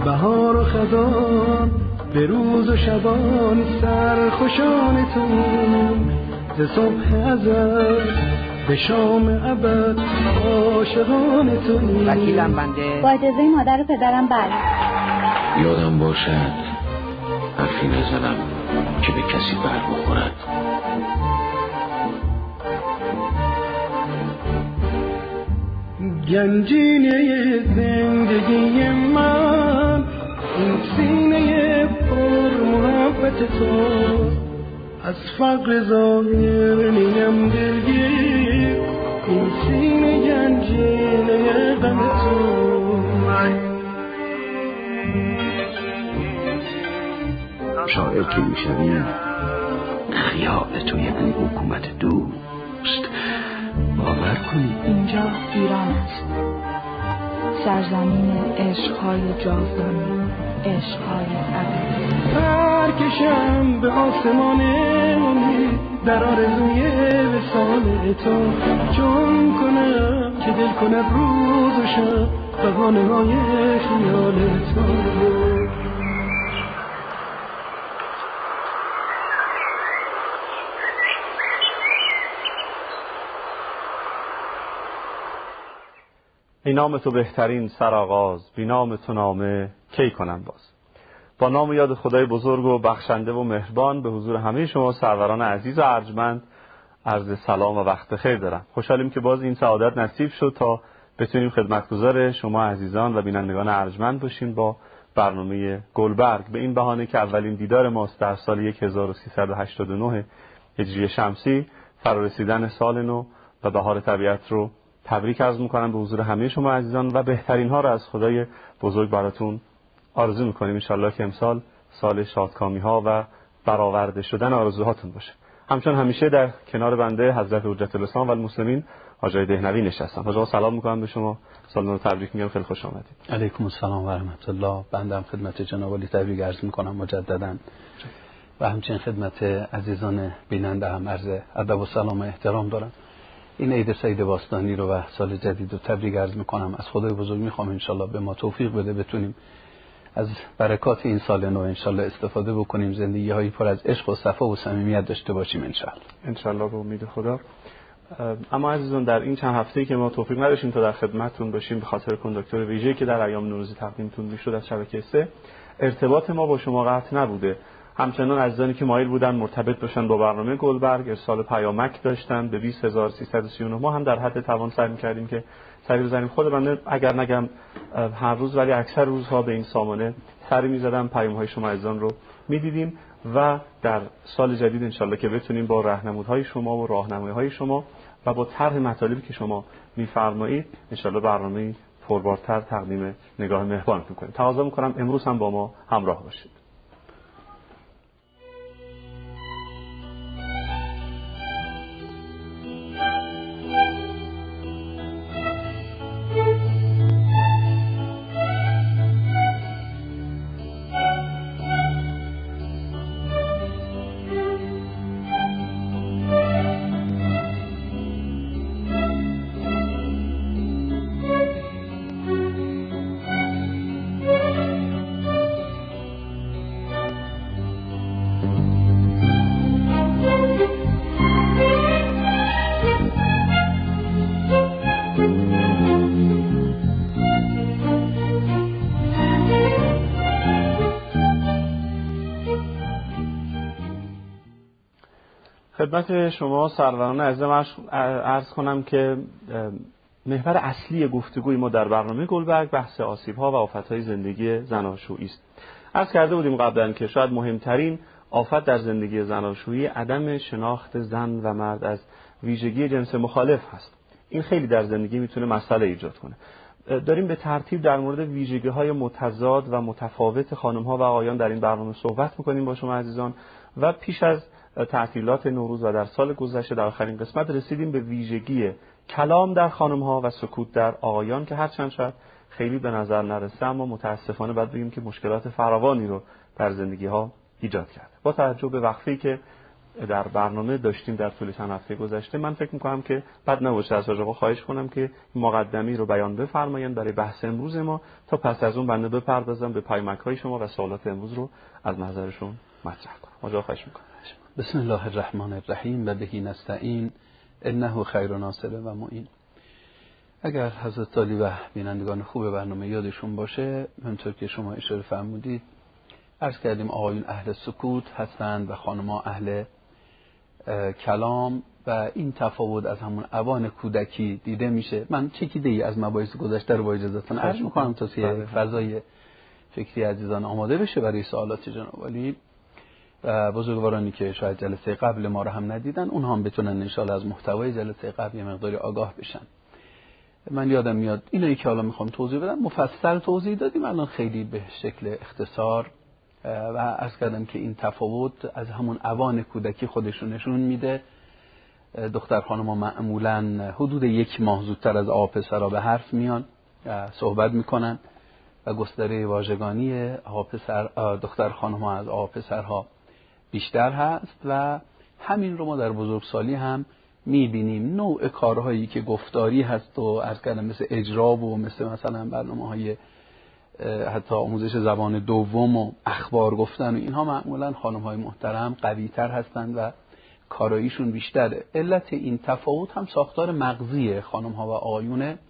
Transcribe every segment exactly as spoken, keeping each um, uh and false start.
بهار و خزان به روز و شبان سرخوشان تو، ز صبح ازل به شام ابد عاشقان تو. وکیلم بنده با اجازه مادر و پدرم بله. یادم باشد حرفی نزنم که به کسی بر بخورد. گنجینه زندگی من این سینه پر محبت تو، از فقر ظاهر نیم دلگیر این سینه گنجینه غم تو. شاعر که میشوی خیال تو یعنی حکومت دوست. باور کنی اینجا ایران است، سرزمین عشقهای جاودانی، عشقهای ابدی. پرکشم به آسمان امید در آرزوی وصال تو، چون کنم که دل کنه روز و شب بهانه های خیال تو. ای نام تو بهترین سرآغاز، بی نام تو نامه کی کنم باز. با نام و یاد خدای بزرگ و بخشنده و مهربان به حضور همه شما سروران عزیز و ارجمند عرض سلام و وقت خیر دارم. خوشحالیم که باز این سعادت نصیب شد تا بتونیم خدمتگزار شما عزیزان و بینندگان ارجمند باشیم با برنامه گلبرگ، به این بهانه که اولین دیدار ماست در سال هزار و سیصد و هشتاد و نه هجری شمسی، فرارسیدن سال نو و بهار طبیعت رو تبریک عرض میکنم به حضور همه شما عزیزان و بهترین ها رو از خدای بزرگ براتون آرزو میکنیم. انشالله که امسال سال شادکامی ها و برآورده شدن آرزوهاتون باشه. همچون همیشه در کنار بنده حضرت حجت الاسلام و المسلمین حاج دهنوی نشستم. حاج آقا سلام میکنم به شما، سال نو تبریک میگم، خیلی خوش آمدید. علیکم السلام و رحمت الله. بنده خدمت جناب عالی تبریک عرض میکنم مجددا و همچنین خدمت عزیزان بیننده هم عرض ادب و سلام و احترام دارم. این عید سعید باستانی رو و سال جدید رو تبریک عرض میکنم. از خدای بزرگ میخوام انشالله به ما توفیق بده بتونیم از برکات این سال نو انشالله استفاده بکنیم، زندگی هایی پر از عشق و صفا و صمیمیت داشته باشیم انشالله. انشالله به امید خدا. اما عزیزان در این چند هفته‌ای که ما توفیق نداشتیم تا در خدمتتون باشیم به خاطر کنداکتور ویژه‌ای که در ایام نوروزی تقدیمتون میشد از شبکه سه، ارتباط ما با شما قطع نبوده. همچنان عزیزانی که مایل بودن مرتبط باشن با برنامه گلبرگ ارسال پیامک داشتن به بیست هزار و سیصد و سی و نه. ما هم در حد توان سعی می‌کردیم که سری بزنیم. خود بنده اگر نگم هر روز ولی اکثر روزها به این سامانه سری می‌زدم، پیام‌های شما عزیزان رو می‌دیدیم و در سال جدید انشالله که بتونیم با راهنمودهای شما و راهنمایی‌های شما و با طرح مطالبی که شما می‌فرمایید انشالله برنامه‌ای پربارتر تقدیم نگاه مهربانتون کنیم. تقاضا می‌کنم امروز هم با ما همراه باشید. خدمت شما سروران عزیزم عرض کنم که محور اصلی گفتگوی ما در برنامه گلبرگ بحث آسیب‌ها و آفت‌های زندگی زناشویی است. عرض کرده بودیم قبلا که شاید مهمترین آفت در زندگی زناشویی عدم شناخت زن و مرد از ویژگی جنس مخالف هست. این خیلی در زندگی میتونه مسئله ایجاد کنه. داریم به ترتیب در مورد ویژگی‌های متضاد و متفاوت خانم‌ها و آقایان در این برنامه صحبت می‌کنیم با شما عزیزان و پیش از تعطیلات نوروز و در سال گذشته در آخرین قسمت رسیدیم به ویژگی کلام در خانم‌ها و سکوت در آقایان که هرچند شاید خیلی به نظر نرسه اما متاسفانه باید بگیم که مشکلات فراوانی رو در زندگی‌ها ایجاد کرده. با توجه به وقفه‌ای که در برنامه داشتیم در طول چند هفته گذشته، من فکر میکنم که بد نباشه از آقا خواهش کنم که مقدمی رو بیان بفرمایند برای بحث امروز ما، تا پس از اون بنده بپردازم به پیامک‌های شما و سوالات امروز رو از محضرشون مطرح کنم. آقا خواهش میکنم. بسم الله الرحمن الرحیم و بهی نستعین انه خیر ناصر و معین. اگر حضرت عالی و بینندگان خوب برنامه یادشون باشه، همونطور که شما اشاره فرمودید، عرض کردیم آقایون اهل سکوت هستند و خانم‌ها اهل کلام و این تفاوت از همون اوان کودکی دیده میشه. من چکیده ای از مباحث گذشته رو با اجازهتون عرض می‌کنم تا که فضای فکری عزیزان آماده بشه برای سوالات جناب عالی و بزرگوارانی که شاید جلسه قبل ما رو هم ندیدن، اونها هم بتونن ان شاءالله از محتوای جلسه قبل یه مقداری آگاه بشن. من یادم میاد اینایی که حالا میخوام توضیح بدم مفصل توضیح دادیم، الان خیلی به شکل اختصار و عرض کردم که این تفاوت از همون اوان کودکی خودشون نشون میده. دختر خانم‌ها معمولاً حدود یک ماه زودتر از آقا پسرها به حرف میان، صحبت میکنن و گستره واژگانی آقا پسر دختر خانم‌ها از آقا پسرها بیشتر هست و همین رو ما در بزرگسالی هم میبینیم. نوع کارهایی که گفتاری هست و عرض کردم مثل اجرا و مثل مثلا برنامه‌های حتی آموزش زبان دوم و اخبار گفتن و اینها معمولا خانم‌های محترم قوی‌تر هستند و کاراییشون بیشتره. علت این تفاوت هم ساختار مغزی خانم‌ها و آقایونه.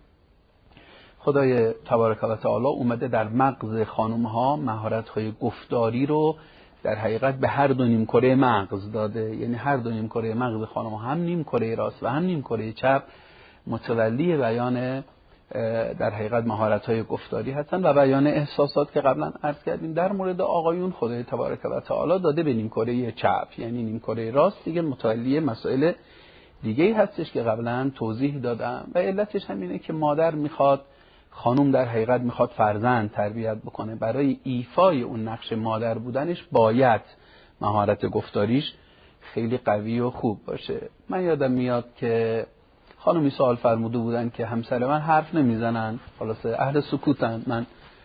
خدای تبارک و تعالی اومده در مغز خانم‌ها مهارت‌های گفتاری رو در حقیقت به هر دو نیم کره مغز داده، یعنی هر دو نیم کره مغز خانم‌ها، هم نیم کره راست و هم نیم کره چپ، متولی بیان در حقیقت مهارت‌های گفتاری هستن و بیان احساسات که قبلا عرض کردیم. در مورد آقایون خدای تبارک و تعالی داده به نیم کره چپ، یعنی نیم کره راست دیگه متولی مسائل دیگه‌ای هستش که قبلا توضیح دادم و علتش همینه که مادر میخواد، خانم در حقیقت میخواد فرزند تربیت بکنه. برای ایفای اون نقش مادر بودنش باید مهارت گفتاریش خیلی قوی و خوب باشه. من یادم میاد که خانمی سوال فرموده بودن که همسر من حرف نمیزنن، خلاصه اهل سکوتن، من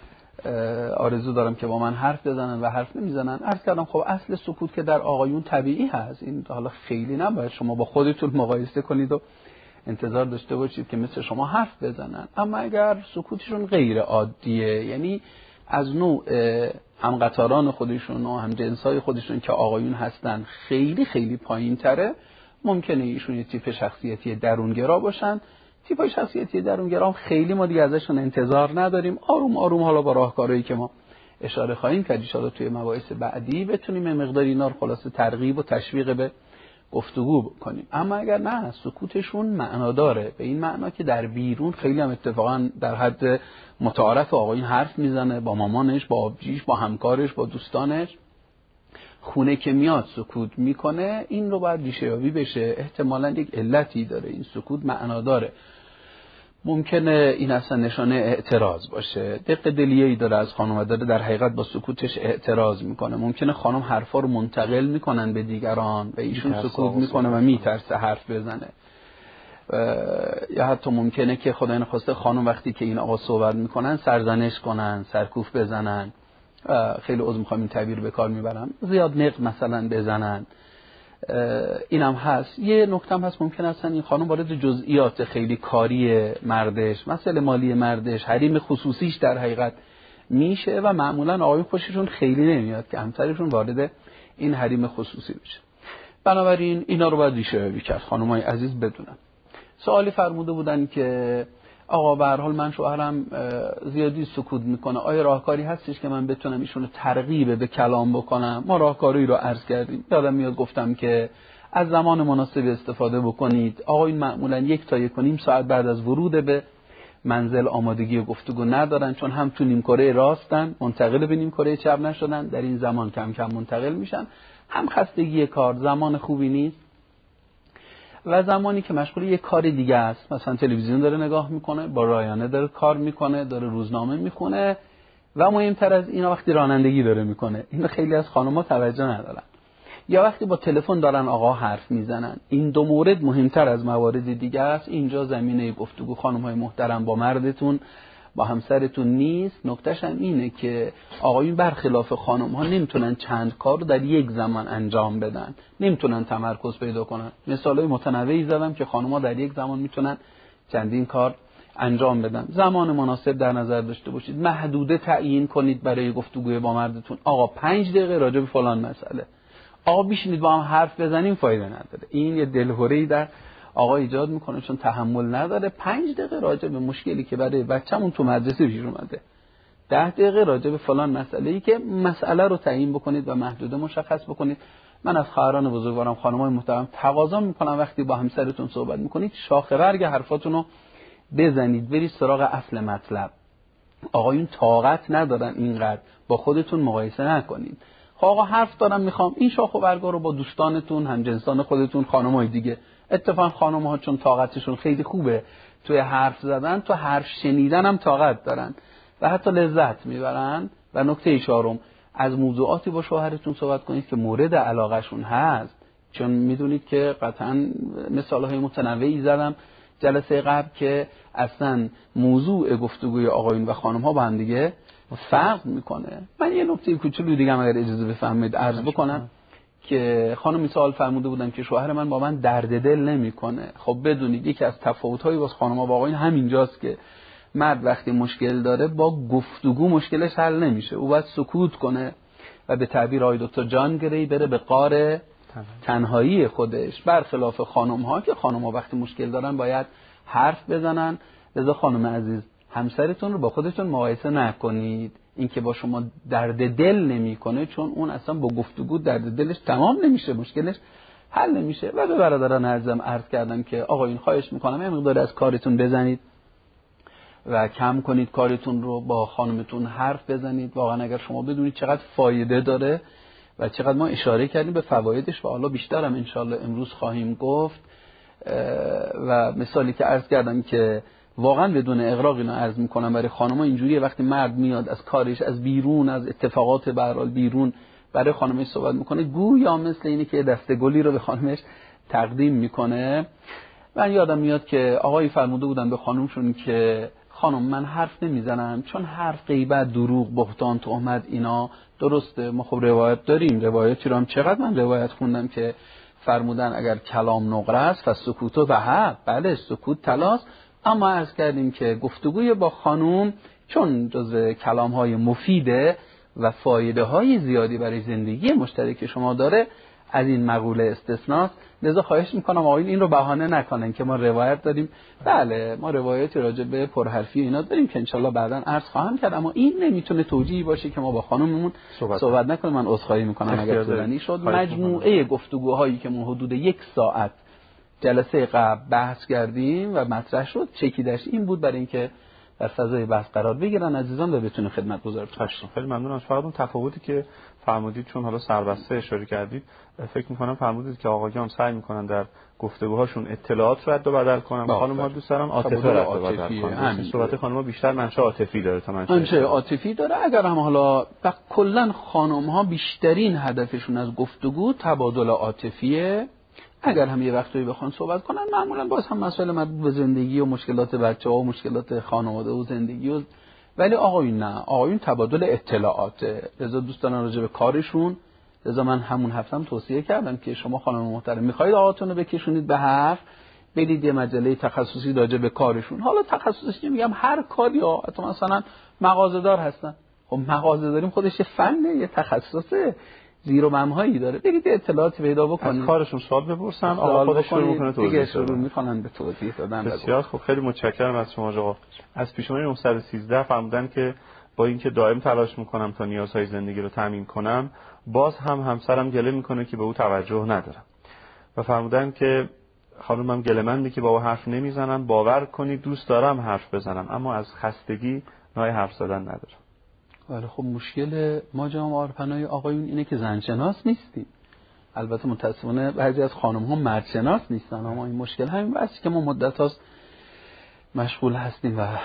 آرزو دارم که با من حرف بزنن و حرف نمیزنن. عرض کردم خب اصل سکوت که در آقایون طبیعی هست، این حالا خیلی نباید شما با خودتون مقایسه کنید و انتظار داشته باشید که مثل شما حرف بزنن. اما اگر سکوتشون غیر عادیه، یعنی از نوع همقطاران خودشون و همجنسای خودشون که آقایون هستن خیلی خیلی پایین تره، ممکنه ایشون یه تیپ شخصیتی درونگرا باشن. تیپای شخصیتی درونگرا هم خیلی ما دیگه ازشون انتظار نداریم. آروم آروم حالا با راهکارهایی که ما اشاره خواهیم کرد ان شاءالله توی مباحث بعدی بتونیم مقدار اینا رو خلاصه ترغیب و تشویق به گفتگو بکنیم. اما اگر نه، سکوتشون معنا داره، به این معنا که در بیرون خیلی هم اتفاقا در حد متعارف آقایون حرف میزنه با مامانش، با آبجیش، با همکارش، با دوستانش. خونه که میاد سکوت میکنه، این رو باید ریشه یابی بشه. احتمالاً یک علتی داره، این سکوت معنا داره. ممکنه این اصلا نشانه اعتراض باشه، دق دلیه‌ای داره از خانم داره در حقیقت با سکوتش اعتراض میکنه. ممکنه خانم حرفا رو منتقل میکنن به دیگران و ایشون سکوت میکنه و میترسه حرف بزنه. یا حتی ممکنه که خدای نخواسته خانم وقتی که این آقا صحبت میکنن سرزنش کنن، سرکوف بزنن، خیلی عذر میخوام این تعبیر به کار میبرم، زیاد نق مثلا بزنن. اینم هست. یه نکته هم هست، ممکن است این خانم وارد جزئیات خیلی کاری مردش، مسئله مالی مردش، حریم خصوصیش در حقیقت میشه و معمولا آقایون خوششون خیلی نمیاد که همسرشون وارد این حریم خصوصی بشه. بنابراین اینا رو باید ریشه یابی کرد. خانمای عزیز بدونن. سوالی فرموده بودن که آقا به هر حال من شوهرم زیادی سکوت میکنه، آیا راهکاری هستش که من بتونم ایشونو ترغیب به کلام بکنم؟ ما راهکاری رو عرض کردیم. یادم میاد گفتم که از زمان مناسب استفاده بکنید. آقایون معمولا یک تا یک و نیم ساعت بعد از ورود به منزل آمادگی و گفتگو ندارن، چون هم تو نیم کره راستن، منتقل به نیم کره چپ نشدن، در این زمان کم کم منتقل میشن. هم خستگی کار زمان خوبی نیست و زمانی که مشغول یک کار دیگه است، مثلا تلویزیون داره نگاه میکنه، با رایانه داره کار میکنه، داره روزنامه میخونه و مهمتر از اینا وقتی رانندگی داره میکنه. اینو خیلی از خانم‌ها توجه ندارن. یا وقتی با تلفن دارن آقا حرف میزنن. این دو مورد مهمتر از موارد دیگه است. اینجا زمینه گفتگو خانم‌های محترم با مردتون با همسرتون نیست، نکتهش هم اینه که آقایون برخلاف خانم ها نمیتونن چند کار رو در یک زمان انجام بدن، نمیتونن تمرکز پیدا کنن. مثالای متنوعی زدم که خانم ها در یک زمان میتونن چندین کار انجام بدن. زمان مناسب در نظر داشته باشید، محدوده تعیین کنید برای گفتگوی با مردتون. آقا پنج دقیقه راجع به فلان مسئله، آقا بشینید با هم حرف بزنیم، فایده نداره. این یه دلهره‌ای در آقا ایجاد میکنه چون تحمل نداره. پنج دقیقه راجع به مشکلی که برای بچه‌مون تو مدرسه پیش اومده، ده دقیقه راجع به فلان مسئله‌ای که مسئله رو تعیین بکنید و محدوده مشخص بکنید. من از خواهران بزرگوارم، خانم‌های محترم تقاضا میکنم وقتی با همسرتون صحبت میکنید شاخه برگ حرفاتون رو بزنید، برید سراغ اصل مطلب. آقایون طاقت ندارن اینقدر با خودتون مقایسه نکنید. خب آقا حرف دارم میخوام این شاخه برگا رو با دوستانتون، همجنسان خودتون، خانم‌های دیگه، اتفاقا خانم‌ها چون طاقتشون خیلی خوبه توی حرف زدن، تو حرف شنیدن هم طاقت دارن و حتی لذت میبرن. و نکته چهارم، از موضوعاتی با شوهرتون صحبت کنید که مورد علاقهشون هست، چون میدونید که قطعا مثالهای متنوعی زدم جلسه قبل که اصلا موضوع گفتگوی آقایون و خانم‌ها با هم دیگه فرق میکنه. من یه نکته کوچولو دیگه اگر اجازه بفرمایید عرض بکنم که خانم سوال فرموده بودن که شوهر من با من درد دل نمیکنه. خب بدونید یکی از تفاوت‌های واسه خانم‌ها با آقایون همینجاست که مرد وقتی مشکل داره با گفتگو مشکلش حل نمیشه، او باید سکوت کنه و به تعبیر آقای دکتر جان گری بره به غار تنهایی خودش، برخلاف خانم‌ها که خانم‌ها وقتی مشکل دارن باید حرف بزنن. لذا خانم عزیز همسرتون رو با خودتون مقایسه نکنید. این که با شما درد دل نمیکنه چون اون اصلا با گفتگو درد دلش تمام نمیشه، مشکلش حل نمیشه. و به برادران عزیزم عرض کردم که آقایون خواهش میکنم یه مقدار از کارتون بزنید و کم کنید کارتون رو، با خانمتون حرف بزنید. واقعا اگر شما بدونید چقدر فایده داره و چقدر ما اشاره کردیم به فوایدش و حالا بیشتر هم انشالله امروز خواهیم گفت. و مثالی که عرض کردم که واقعا بدون اغراق اینو عرض میکنم برای خانم‌ها اینجوریه وقتی مرد میاد از کارش، از بیرون، از اتفاقات به هر حال بیرون برای خانمش صحبت میکنه، گویا مثل اینه که دسته گلی رو به خانمش تقدیم میکنه. من یادم میاد که آقایی فرموده بودن به خانمشون که خانم من حرف نمیزنم چون حرف، غیبت، دروغ، بهتان، تهمت اینا درسته، ما خب روایت داریم، روایتی رو هم چقدر من روایت خوندم که فرمودن اگر کلام نقره است و سکوت و ها، بله سکوت طلاست. اما عرض کردیم که گفتگوی با خانم چون جزء کلام‌های مفیده و فایده‌های زیادی برای زندگی مشترک شما داره، از این مقوله استثناست. لذا خواهش میکنم آقایون این رو بهانه نکنن که ما روایت داریم. بله ما روایتی راجع به پرحرفی اینا داریم که انشالله بعداً عرض خواهم کرد، اما این نمیتونه توجیهی باشه که ما با خانممون صحبت, صحبت نکنیم. من عذرخواهی میکنم اگر طولانی شد. مجموعه گفتگوهایی که ما حدود یک ساعت جلسه قبل بحث کردیم و مطرح شد چکیدش این بود برای اینکه در فضای بحث قرار بگیرن عزیزان و بتونه خدمت گزار باشن. خیلی ممنونم. فقط اون تفاوتی که فرمودید چون حالا سربسته اشاره کردید، فکر می‌کنم فرمودید که آقایان سعی می‌کنن در گفتگوهاشون اطلاعات رد و بدل کنن، خانم‌ها دوست دارن عاطفه رد و بدل کنن. صحبت خانم‌ها بیشتر منشأ عاطفی داره تا منشأ عاطفی داره. اگر هم حالا کلا خانم‌ها بیشترین هدفشون از گفتگو تبادل عاطفیه، اگر هم یه وقتایی بخوان صحبت کنن معمولا باز هم مسائل مربوط به زندگی و مشکلات بچه‌ها و مشکلات خانواده و زندگی و، ولی آقایون نه، آقایون تبادل اطلاعاته. لذا دوستان راجع به کارشون، لذا من همون هفتم توصیه کردم که شما خانم محترم میخواید آقاتون رو بکشونید به حرف، برید یه مجله تخصصی راجع به کارشون. حالا تخصصی میگم هر کاری ها، حتی مثلا مغازه‌دار هستن، خب مغازه داریم خودش یه فنه، یه تخصصه، زیر و بم‌هایی داره، برید اطلاعات پیدا بکنید، از کارشون سوال بپرسن، آقا خودش شروع میکنه توضیح شروع میکنن به توضیح دادن. بسیار خب، خیلی متشکرم از شما آقا. از پیشنهاد نهصد و سیزده فرمودن که با اینکه دائم تلاش میکنم تا نیازهای زندگی رو تامین کنم، باز هم همسرم گله میکنه که به او توجه ندارم و فرمودن که خانمم گله‌منده که با او حرف نمیزنم، باور کنید دوست دارم حرف بزنم اما از خستگی نای حرف زدن ندارم. ولی خب مشکل ما جامعه عارفانای آقایون اینه که زنشناس نیستیم. البته متاسفانه بعضی از خانم ها مردشناس نیستن، اما این مشکل همین بحثی که ما مدت هاست مشغول هستیم و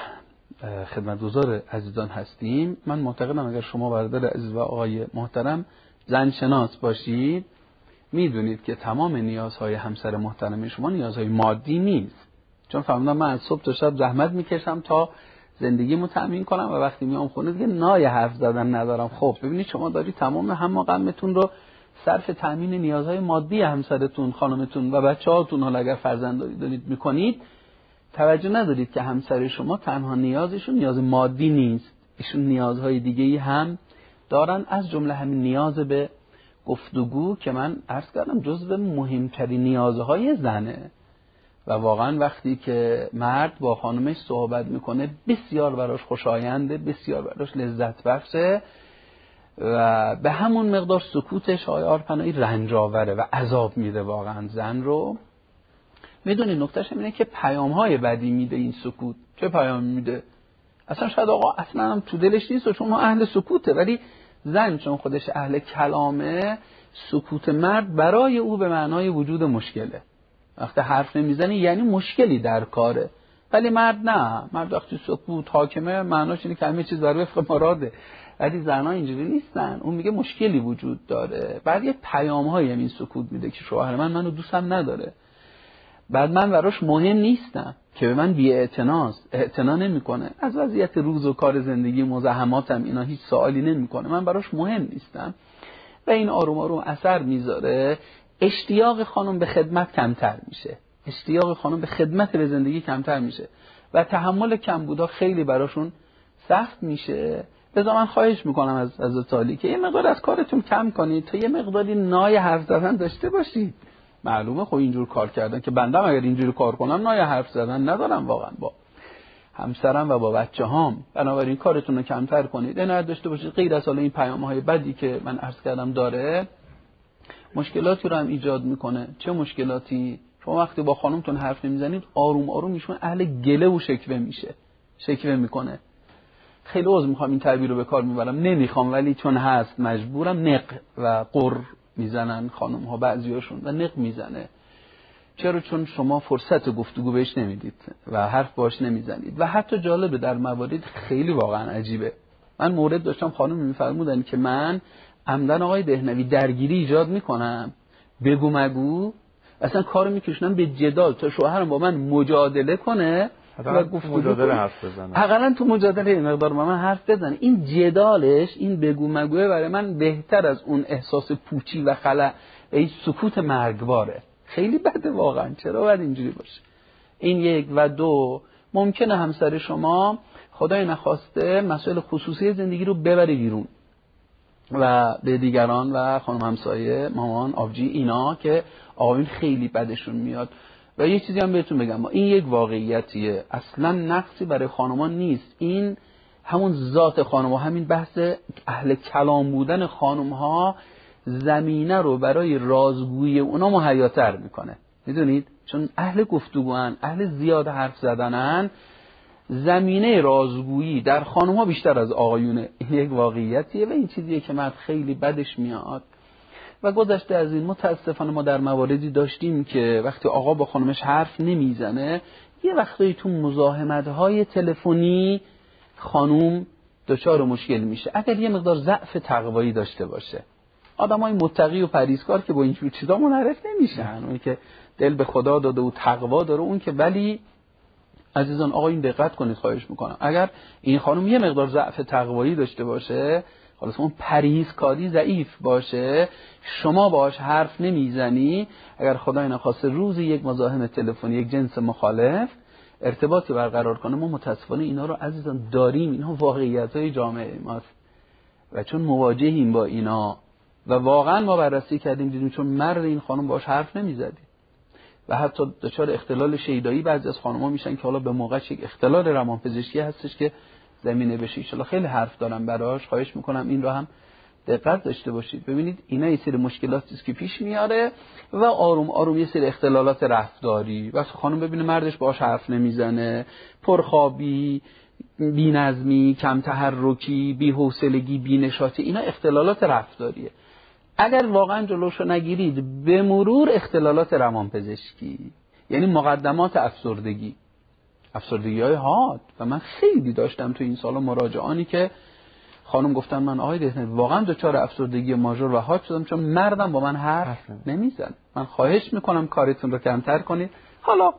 خدمتگزار عزیزان هستیم. من معتقدم اگر شما برادر عزیز و آقای محترم زنشناس باشید، میدونید که تمام نیازهای همسر محترم شما نیازهای مادی نیست. چون فهمیدم من از صبح تا شب زحمت میکشم تا زندگیمو تامین کنم و وقتی میام خونه دیگه نای حرف زدن ندارم. خب ببینید شما دارید تمام هم غمتون رو صرف تامین نیازهای مادی همسرتون، خانمتون و بچه‌هاتون، حالا اگر فرزند دارید میکنید، توجه ندارید که همسر شما تنها نیازشون نیاز مادی نیست، ایشون نیازهای دیگه‌ای هم دارن، از جمله همین نیاز به گفتگو که من عرض کردم جزو مهمترین نیازهای زنه و واقعا وقتی که مرد با خانمش صحبت میکنه بسیار براش خوشاینده، بسیار براش لذت بخشه و به همون مقدار سکوتش آقای آرپنایی رنج آوره و عذاب میده واقعا زن رو. میدونی نکتهش اینه که پیام‌های بدی میده این سکوت. چه پیام میده؟ اصلا شاید آقا اصلا هم تو دلش نیست و چون ما اهل سکوته، ولی زن چون خودش اهل کلامه، سکوت مرد برای او به معنای وجود مشکله. وقتی حرف نمیزنه یعنی مشکلی در کاره، ولی مرد نه، مرد وقتی سکوت حاکمه معناش اینه که همه چیز بر وفق مراده. ولی زنها اینجوری نیستن، اون میگه مشکلی وجود داره، بعد یه پیام‌هایی این سکوت میده که شوهر من منو دوستم نداره، بعد من براش مهم نیستم، که به من بی‌اعتناست، اعتنا نمیکنه، از وضعیت روز و کار زندگی مزاحماتم اینا هیچ سوالی نمیکنه، من براش مهم نیستم و این آروم آروم اثر میذاره. اشتیاق خانم به خدمت کمتر میشه، اشتیاق خانم به خدمت به زندگی کمتر میشه و تحمل کمبودا خیلی براشون سخت میشه. لذا من خواهش میکنم از حضرت عالی که یه مقدار از کارتون کم کنید تا یه مقداری نای حرف زدن داشته باشید. معلومه خب اینجور کار کردن که بندم اگر اینجوری کار کنم نای حرف زدن ندارم واقعا با همسرم و با بچه‌هام. بنابراین کارتون رو کمتر کنید، عنایت داشته باشید. غیر از حالا این پیام‌های بدی که من عرض کردم داره، مشکلاتی رو هم ایجاد میکنه. چه مشکلاتی؟ شما وقتی با خانمتون حرف نمیزنید آروم آروم ایشون اهل گله و شکوه میشه، شکوه میکنه. خیلی عذر میخوام این تعبیر رو به کار میبرم، نمیخوام ولی چون هست مجبورم. نق و قر میزنن خانم ها بعضیاشون و نق میزنه. چرا؟ چون شما فرصت گفتگو بهش نمیدید و حرف باش نمیزنید. و حتی جالبه در موارد خیلی واقعا عجیبه، من مورد داشتم خانم میفرمودن که من عمدن آقای دهنوی درگیری ایجاد میکنم، بگو مگو، اصلا کارو میکشونم به جدال تا شوهرم با من مجادله کنه و گفتگو مجادله حرف بزنه، حداقل تو مجادله این مقدار با من حرف بزنه. این جدالش، این بگو مگوه برای من بهتر از اون احساس پوچی و خلأ و این سکوت مرگباره. خیلی بده واقعا. چرا باید اینجوری باشه؟ این یک. و دو، ممکنه همسر شما خدای نخواسته مسائل خصوصی زندگی رو ببره بیرون و به دیگران و خانم همسایه، مامان، آبجی، اینا که آقایون خیلی بدشون میاد. و یه چیزی هم بهتون بگم، این یک واقعیتیه، اصلا نقصی برای خانمان نیست، این همون ذات خانم ها، همین بحث اهل کلام بودن خانم ها زمینه رو برای رازگویی اونا مهیاتر میکنه. میدونید چون اهل گفتگوان، اهل زیاد حرف زدنن، زمینه رازگویی در خانم ها بیشتر از آقایونه. این یک واقعیتیه و این چیزیه که مرد خیلی بدش میاد. و گذشته از این متاسفانه ما در مواردی داشتیم که وقتی آقا با خانمش حرف نمیزنه، یه وقتایی تو مزاحمت‌های تلفنی خانم دچار مشکل میشه. اگر یه مقدار ضعف تقوایی داشته باشه، آدمای متقی و پرهیزکار که با این چیزا منحرف نمیشن، اون که دل به خدا داده و تقوا داره اون که. ولی عزیزان آقا این دقت کنید خواهش میکنم، اگر این خانم یه مقدار ضعف تقوایی داشته باشه، حالا اون پرهیزکاری ضعیف باشه، شما باهاش حرف نمیزنی، اگر خدای نخواسته روزی یک مزاحم تلفنی، یک جنس مخالف ارتباطی برقرار کنه، ما متاسفانه اینا رو عزیزان داریم، اینا واقعیت‌های جامعه ماست و چون مواجهیم با اینا و واقعا ما بررسی کردیم دیدیم چون مرد این خانم باهاش حرف نمیزدی و حتی دچار اختلال شیدایی بعضی از خانم‌ها میشن که حالا به موقع یک اختلال روانپزشکی هستش که زمینه بشه. ان شاء الله خیلی حرف دارم براش، خواهش میکنم این رو هم دقت داشته باشید. ببینید اینا یه سری مشکلاتی است که پیش میاره و آروم آروم یه سری اختلالات رفتاری. وقتی خانم ببینه مردش باهاش حرف نمیزنه، پرخوابی، بی‌نظمی، کم تحرکی، بی‌حوصلگی، بی‌نشاطی، اینا اختلالات رفتاریه. اگر واقعا جلوشو نگیرید به مرور اختلالات روانپزشکی، یعنی مقدمات افسردگی، افسردگی های حاد. و من خیلی داشتم تو این سالا مراجعانی که خانم گفتن من آقای دهنوی واقعا دچار افسردگی ماژور و حاد شدم چون مردم با من حرف نمیزن. من خواهش میکنم کارتون رو کمتر کنید. حالا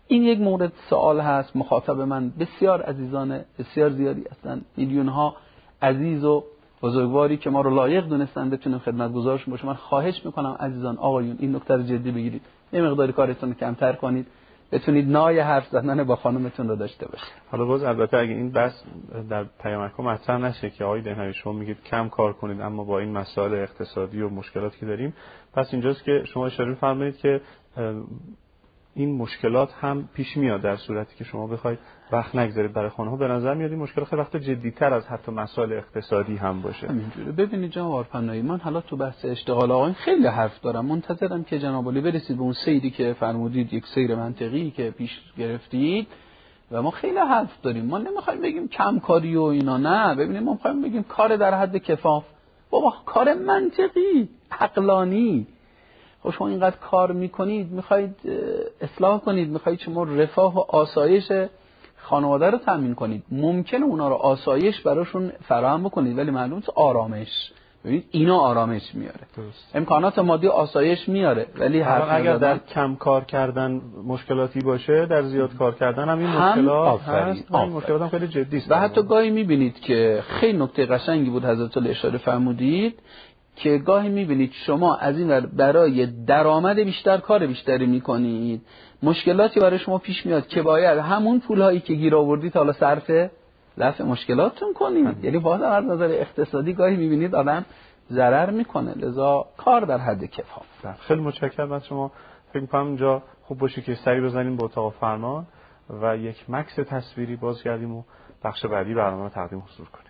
این یک مورد سوال هست. مخاطب من بسیار عزیزان بسیار زیادی هستن، میلیون ها عزیز و بزرگواری که ما رو لایق دونستن بتونیم خدمتگزارشون باشیم. من خواهش میکنم عزیزان آقایون این نکته رو جدی بگیرید، یه مقداری کارتون رو کمتر کنید، بتونید نای حرف زدن با خانمتون رو داشته باشید. حالا باز البته اگه این بحث در پیامک مطرح نشه که آقای دهنوی شما میگید کم کار کنید اما با این مسائل اقتصادی و مشکلاتی که داریم، پس اینجاست که شما اشاره می‌فرمایید که این مشکلات هم پیش میاد در صورتی که شما بخواید وقت نگذارید برای خانم‌ها. به نظر میاد این مشکل خیلی وقت جدی‌تر از حتی مسائل اقتصادی هم باشه. همینجوره. ببینید جناب آرپنایی، من حالا تو بحث اشتغال آقایون خیلی حرف دارم، منتظرم که جناب عالی برسید به اون سیری که فرمودید، یک سیر منطقی که پیش گرفتید و ما خیلی حرف داریم. ما نمیخوایم بگیم کم کاری و اینا، نه. ببینید ما میخوایم بگیم کار در حد کفاف، بابا کار منطقی عقلانی. خب شما اینقدر کار میکنید، میخواید اصلاح کنید، میخواید شما رفاه و آسایش خانواده رو تامین کنید، ممکنه اونا رو آسایش براشون فراهم بکنید ولی معلومه آرامش، ببینید اینا آرامش میاره. درست. امکانات مادی آسایش میاره ولی هر اگر در کم کار کردن مشکلاتی باشه، در زیاد کار کردن هم این مشکلات هست. این مشکلات هم خیلی جدی است. و حتی گاهی میبینید که خیلی نکته قشنگی بود حضرت علی اشاره فرمودید که گاهی میبینید شما از این ور برای درآمد بیشتر کار بیشتری میکنید، مشکلاتی برای شما پیش میاد که باید همون پولهایی که گیر آوردید حالا صرف رفع مشکلاتتون کنید. یعنی باز از نظر اقتصادی گاهی میبینید آدم ضرر میکنه، لذا کار در حد کفاف. خیلی متشکرم از شما. فکر می‌کنم اینجا خوب باشه که سری بزنیم به اتاق فرمان و یک مکس تصویری بازگردیم و بخش بعدی برنامه رو تقدیم حضور کنیم.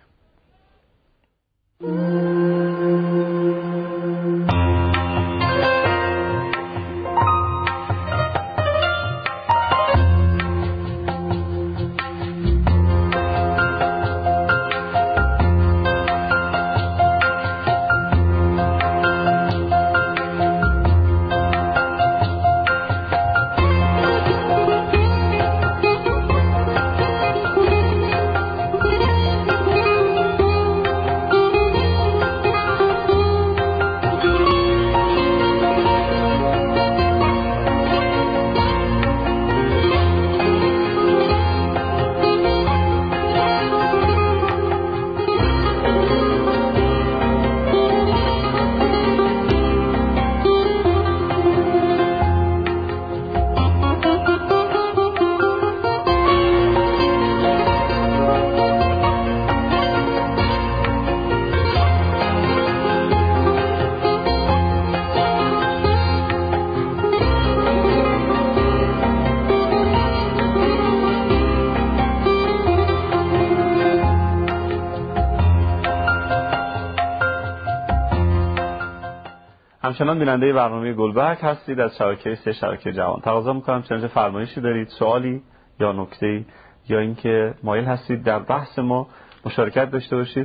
همچنان بیننده برنامه گلبرگ هستید از شبکه سه شبکه جوان. تقاضا میکنم چنانچه فرمایشی دارید، سوالی یا نکته‌ای یا اینکه مایل هستید در بحث ما مشارکت داشته باشید،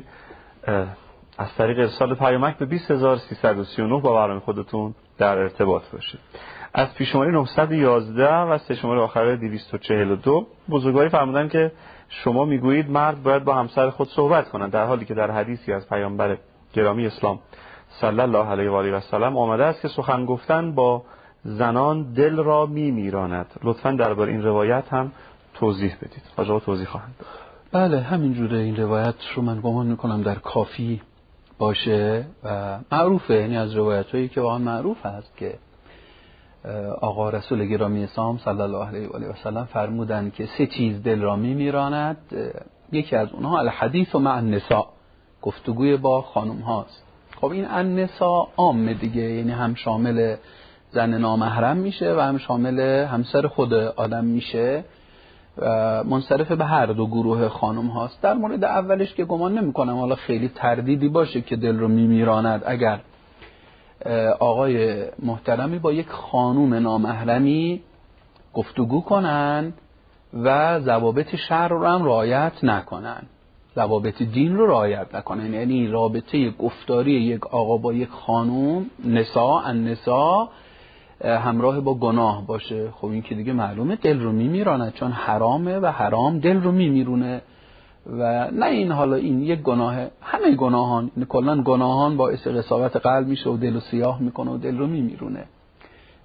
از طریق ارسال پیامک به بیست هزار و سیصد و سی و نه با برنامه خودتون در ارتباط باشید. از پیش‌شماره نهصد و یازده و سه شماره آخر دویست و چهل و دو بزرگواری فرمودن که شما میگویید مرد باید با همسر خود صحبت کنند، در حالی که در حدیثی از پیامبر گرامی اسلام صلی الله علیه و آله و سلم آمده است که سخن گفتن با زنان دل را میمیراند. لطفاً درباره این روایت هم توضیح بدید. آقا توضیح خواهند داد. بله همینجوره. این روایت رو من گمان میکنم در کافی باشه و معروفه، یعنی از روایتایی که واقعا معروف هست که آقا رسول گرامی اسلام صلی الله علیه و آله و سلم فرمودن که سه چیز دل را میمیراند. یکی از اونها الحدیث و مع النساء، گفتگوی با خانم هاست. خب این النساء عامه دیگه، یعنی هم شامل زن نامحرم میشه و هم شامل همسر خود آدم میشه و منصرف به هر دو گروه خانم هاست. در مورد اولش که گمان نمی کنم حالا خیلی تردیدی باشه که دل رو میمیراند اگر آقای محترمی با یک خانوم نامحرمی گفتگو کنن و ضوابط شرع رو هم رعایت نکنن، ضوابط دین رو رعایت نکنن. یعنی رابطه گفتاری یک آقا با یک خانوم نساء النساء همراه با گناه باشه. خب این که دیگه معلومه دل رو میمیراند، چون حرامه و حرام دل رو میمیرونه. و نه این حالا این یک گناه، همه گناهان کلا گناهان باعث قساوت قلب میشه و دل رو سیاه میکنه و دل رو میمیرونه.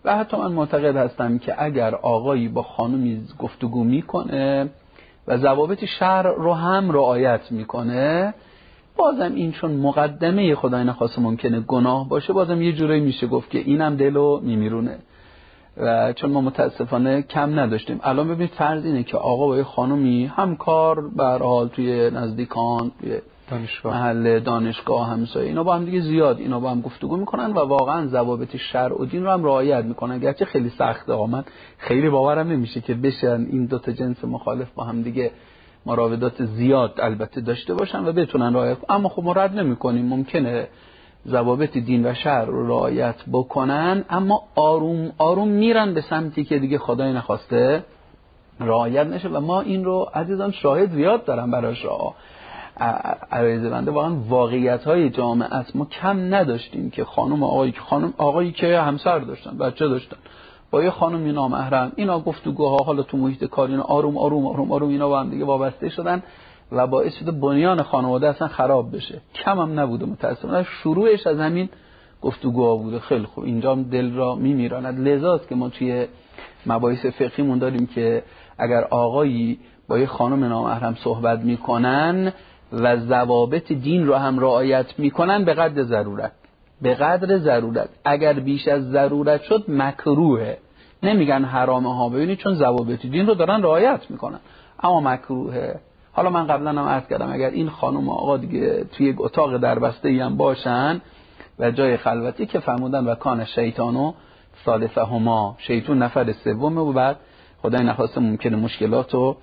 و حتی من معتقد هستم که اگر آقایی با خانمی گفتگو میکنه و ضوابط شرع رو هم رعایت میکنه، بازم این چون مقدمه خدای نخواسته ممکنه گناه باشه، بازم یه جورایی میشه گفت که اینم دلو میمیرونه. و چون ما متاسفانه کم نداشتیم. الان ببینید فرض اینه که آقا با یه خانومی همکار به هر حال توی نزدیکان، توی دانشگاه، محل دانشگاه، همسایه، اینا با هم دیگه زیاد اینا با هم گفتگو میکنن و واقعا ضوابط شرع و دین رو هم رعایت میکنن. گرچه خیلی سخته ها، من خیلی باورم نمیشه که بشن این دو تا جنس مخالف با هم دیگه مراودات زیاد البته داشته باشن و بتونن رعایت کنن، اما خب ما رد نمیکنیم، ممکنه ضوابط دین و شرع رو رعایت بکنن، اما آروم آروم میرن به سمتی که دیگه خدای نخواسته رعایت نشه. و ما این رو عزیزان شاهد زیاد دارم براش را عرض بنده، واقعا واقعیت های جامعه است. ما کم نداشتیم که خانم آقایی که خانم آقایی که همسر داشتن، بچه داشتن، با یه خانمی نامحرم، اینا گفتگوها حالا تو محیط کار اینا آروم آروم آروم آروم اینا با هم دیگه وابسته شدن و باعث شده بنیان خانواده اصلا خراب بشه. کم هم نبوده متأسفانه، شروعش از همین گفتگوها بوده. خیلی خوب، اینجا دل را میمیراند. لذاست که ما توی مباحث فقهیمون داریم که اگر آقایی با یه خانم نامحرم صحبت میکنن و ضوابط دین رو هم رعایت میکنن به قدر ضرورت، به قدر ضرورت، اگر بیش از ضرورت شد مکروهه. نمیگن حرامه ها، ببینید چون ضوابط دین رو دارن رعایت میکنن، اما مکروهه. حالا من قبلا هم عرض کردم اگر این خانم و آقا دیگه توی یک اتاق دربسته‌ای هم باشن و جای خلوتی که فرمودن و کان شیطانو ثالثهما، شیطان نفر سومه و بعد خدای نخواسته ممکنه مشکلات و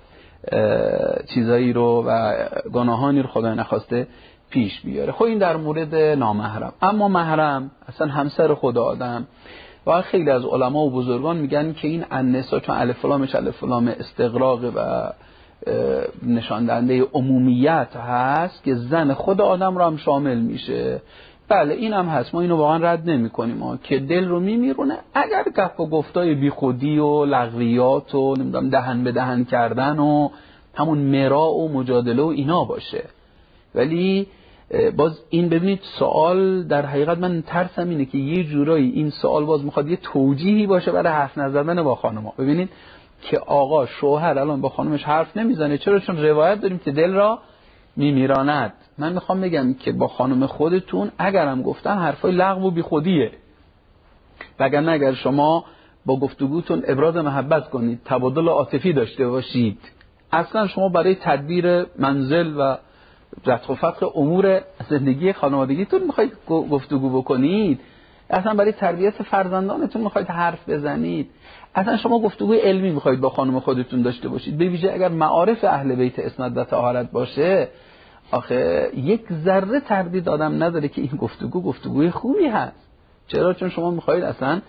چیزایی رو و گناهانی رو خدای نخواسته پیش بیاره. خب این در مورد نامحرم. اما محرم اصلا همسر خود آدم، و خیلی از علما و بزرگان میگن که این النساء چون الف لامش الف لام استغراق و نشان دهنده عمومیت هست که زن خود آدم رو هم شامل میشه. بله این هم هست، ما اینو واقعا رد نمی کنیم که دل رو میمیرونه اگر گپ و گفتای بی خودی و لغویات و نمیدونم دهن به دهن کردن و همون مراء و مجادله و اینا باشه. ولی باز این ببینید سوال در حقیقت من ترسم اینه که یه جورایی این سوال باز میخواد یه توجیهی باشه برای حرف نزدن با خانم‌ها. ببینید که آقا شوهر الان با خانمش حرف نمیزنه، چرا؟ چون روایت داریم که دل را میمیراند. من میخوام بگم که با خانم خودتون اگرم گفتن حرفای لغو و بیخودیه، وگرنه اگر شما با گفتگوتون ابراز محبت کنید، تبادل عاطفی داشته باشید، اصلا شما برای تدبیر منزل و رفع و فتح امور زندگی خانوادگیتون میخواید گفتگو بکنید، اصلا برای تربیت فرزندانتون میخواید حرف بزنید، اصلا شما گفتگوی علمی میخواید با خانم خودتون داشته باشید، به ویژه اگر معارف اهل بیت اسمت و طهارت باشه، آخه یک ذره تردید آدم نداره که این گفتگو گفتگوی خوبی هست. چرا؟ چون شما میخواید اصلا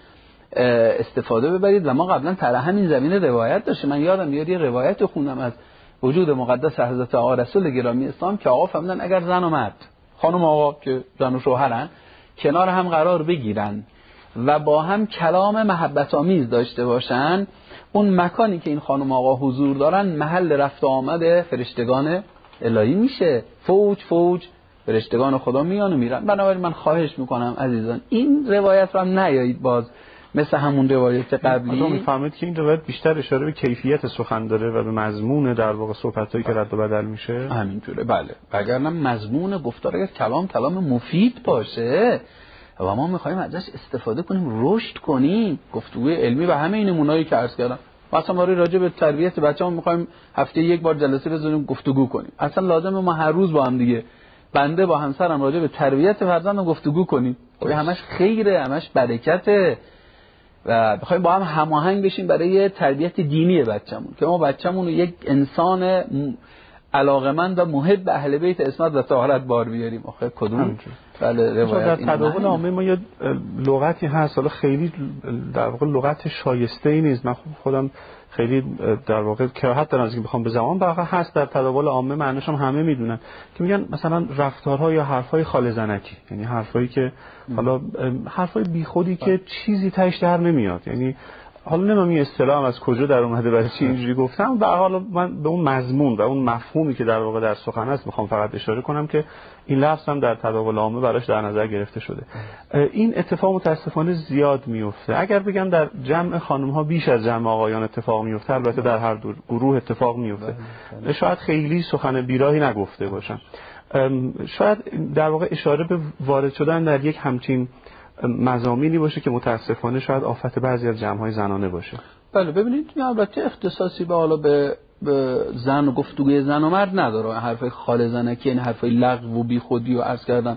استفاده ببرید. و ما قبلا تر همین زمینه روایت داشته. من یادم میاد یه روایت خوندم از وجود مقدس حضرت آقا رسول گرامی اسلام که آقا فهمیدن اگر زن و مرد، خانم آقا که زن و شوهرن، کنار هم قرار بگیرن و با هم کلام محبت آمیز داشته باشن، اون مکانی که این خانم آقا حضور دارن محل رفت و آمد فرشتگان الهی میشه. فوج فوج فرشتگان خدا میان و میرن. بنابراین من خواهش میکنم عزیزان این روایت رو هم نیایید باز مثل همون روایت قبلی. آدم میفهمید که این روایت بیشتر اشاره به کیفیت سخن داره و به مضمون در واقع صحبتایی که رد و بدل میشه. همینجوره بله. وگرنه مضمون گفتار اگر کلام کلام مفید باشه و ما میخوایم ازش استفاده کنیم، رشد کنیم، گفتگوی علمی و همه این نمونه‌ای که عرض کردم. مثلا ما راجع به تربیت بچه‌مون میخوایم هفته یک بار جلسه بزنیم گفتگو کنیم. اصلا لازمه ما هر روز با هم دیگه، بنده با همسرم راجع به تربیت فرزندم گفتگو کنیم. خب همش خیره، همش برکته و بخوایم با هم هماهنگ بشیم برای تربیت دینی بچه‌مون که ما بچه‌مون رو یک انسان علاقمند و محب اهل بیت اسمت و طهارت بار بیاریم. آخه کدوم بله روایت در تداول عامه ما یه لغتی هست، حالا خیلی در واقع لغت شایسته ای نیست، من خودم خیلی در واقع کراهت دارم از اینکه بخوام به زبان واقعا هست در تداول عامه، معنیش هم همه میدونن که میگن مثلا رفتارها یا حرفای خاله زنکی، یعنی حرفایی که حالا حرفای بیخودی که چیزی تهش در نمیاد. یعنی حالا نمیدونم این اصطلاح از کجا در اومده، برای چی اینجوری گفتم. به هر حال من به اون مضمون و اون مفهومی که در واقع در سخن هست میخوام فقط اشاره کنم که این لفظ هم در تداول عامه براش در نظر گرفته شده. این اتفاق متاسفانه زیاد میفته. اگر بگم در جمع خانم ها بیش از جمع آقایان اتفاق میفته، البته در هر دو گروه اتفاق میفته. شاید خیلی سخن بیراهی نگفته باشم. شاید در واقع اشاره به وارد شدن در یک همچین مضامینی باشه که متاسفانه شاید آفت بعضی از جمع‌های زنانه باشه. بله ببینید این البته اختصاصی به حالا به, به زن و گفتگوی زن و مرد نداره. حرفای خال زنکی، این حرفای لغو و بیخودی و عرض کردم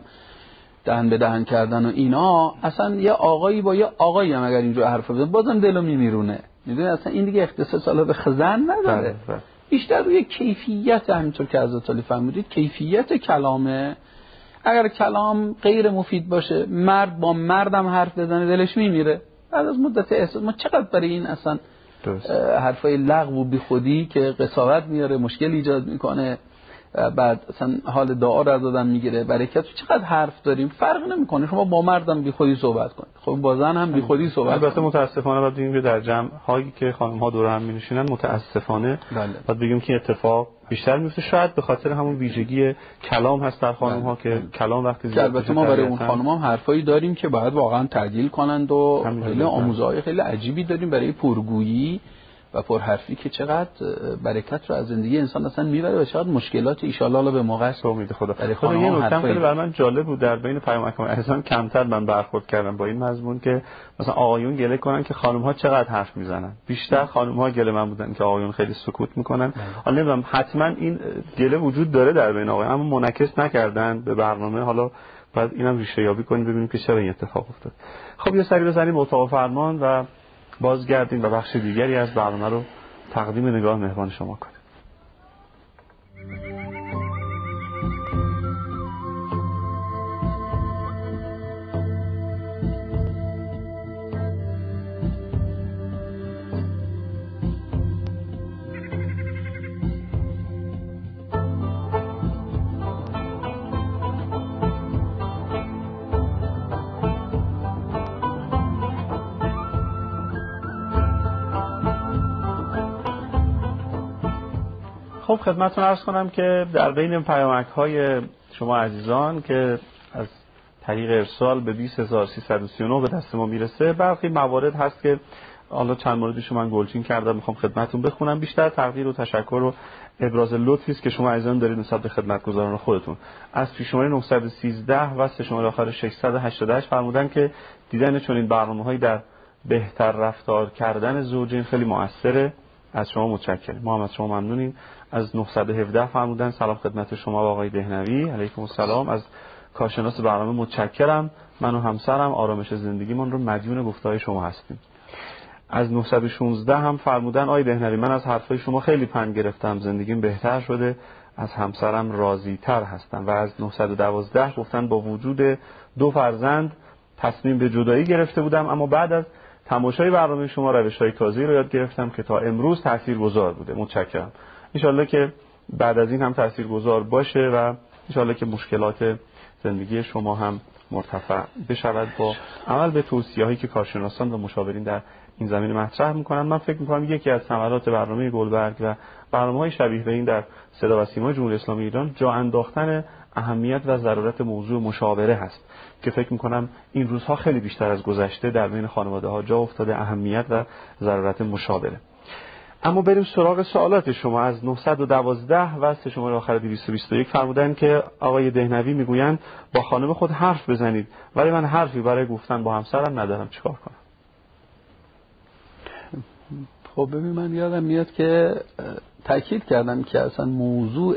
دهن به دهن کردن و اینا، اصلا یه آقایی با یه آقایی هم اگر اینجور حرف بزنه بازم دلو میمیرونه. میدونی اصلا این دیگه اختصاص حالا به زن نداره. بله. بیشتر روی کیفیت، همینطور که حضرت علی فرمودید، کیفیت کلامه. اگر کلام غیر مفید باشه، مرد با مردم حرف بزنه دلش میمیره. بعد از مدت احساس ما چقدر برای این اصلا حرفای لغو و بیخودی که قساوت میاره، مشکل ایجاد میکنه، بعد اصلا حال دعا رو از آدم میگیره، برکت، چقدر حرف داریم. فرق نمیکنه شما با مردم بیخودی صحبت کنید، خب با زن هم بیخودی صحبت کنید. البته متاسفانه باید بگیم که در جمع هایی که خانم ها دور هم می‌نشینن متاسفانه باید بگیم که اتفاق بیشتر میفته. شاید به خاطر همون ویژگی کلام هست در خانم ها که کلام وقتی زیاد البته ما برای اون خانم هم حرفایی داریم که باید واقعا تعدیل کنند و خیلی آموزه‌های خیلی عجیبی داریم برای پرگویی و پرحرفی که چقدر برکت رو از زندگی انسان اصلا میبره و چقدر مشکلات ان شاءالله به موقع است. امید خدا. خدا یه نکته خیلی برای من جالب بود، در بین پیامک‌ها اصلا کمتر من برخورد کردم با این مضمون که مثلا آقایون گله کنن که خانم‌ها چقدر حرف میزنن. بیشتر خانم‌ها گله من بودن که آقایون خیلی سکوت میکنن. حالا نمیدونم حتما این گله وجود داره در بین آقایون، اما منعکس نکردن به برنامه. حالا بعد اینم ریشه یابی کنیم ببینیم که چرا این اتفاق افتاد. خب یه سری بزنیم اتاق فرمان و بازگردیم و بخش دیگری از برنامه رو تقدیم نگاه مهربان شما کنیم. خب خدمتتون عرض کنم که در بین پیامک‌های شما عزیزان که از طریق ارسال به بیست هزار و سیصد و سی و نه به دست ما میرسه، برخی موارد هست که حالا چند موردشو من گلچین کردم، میخوام خدمتتون بخونم. بیشتر تقدیر و تشکر و ابراز لطفی است که شما عزیزان دارید نسبت به خدمتگزاران خودتون. از پیش شماره نهصد و سیزده و سه شماره آخر ششصد و هشتاد و هشت فرمودن که دیدن چنین برنامه‌هایی در بهتر رفتار کردن زوجین خیلی موثره. از شما متشکرم. ما هم از شما ممنونیم. از نهصد و هفده فرمودن سلام خدمت شما و آقای دهنوی. علیکم السلام. از کارشناس برنامه متشکرم. من و همسرم آرامش زندگیمون رو مدیون گفته‌های شما هستیم. از نهصد و شانزده هم فرمودن آقای دهنوی من از حرفای شما خیلی پند گرفتم، زندگیم بهتر شده، از همسرم راضی تر هستم. و از نهصد و دوازده گفتن با وجود دو فرزند تصمیم به جدایی گرفته بودم، اما بعد از تماشای برنامه شما روش‌های تازه‌ای رو یاد گرفتم که تا امروز تاثیرگذار بوده. متشکرم. ان شاءالله که بعد از این هم تاثیرگذار باشه و ان شاءالله که مشکلات زندگی شما هم مرتفع بشود با عمل به توصیه‌هایی که کارشناسان و مشاورین در این زمینه مطرح می‌کنن. من فکر می‌کنم یکی از ثمرات برنامه گلبرگ و برنامه‌های شبیه به این در صدا و سیمای جمهوری اسلامی ایران جا انداختن اهمیت و ضرورت موضوع مشاوره هست که فکر می‌کنم این روزها خیلی بیشتر از گذشته در بین خانواده‌ها جا افتاده اهمیت و ضرورت مشاوره. اما بریم سراغ سوالات شما. از نهصد و دوازده و سه شماره آخر دویست و بیست و یک فرمودن که آقای دهنوی میگویند با خانم خود حرف بزنید، ولی من حرفی برای گفتن با همسرم ندارم، چیکار کنم؟ خب ببین من یادم میاد که تاکید کردم که اصلا موضوع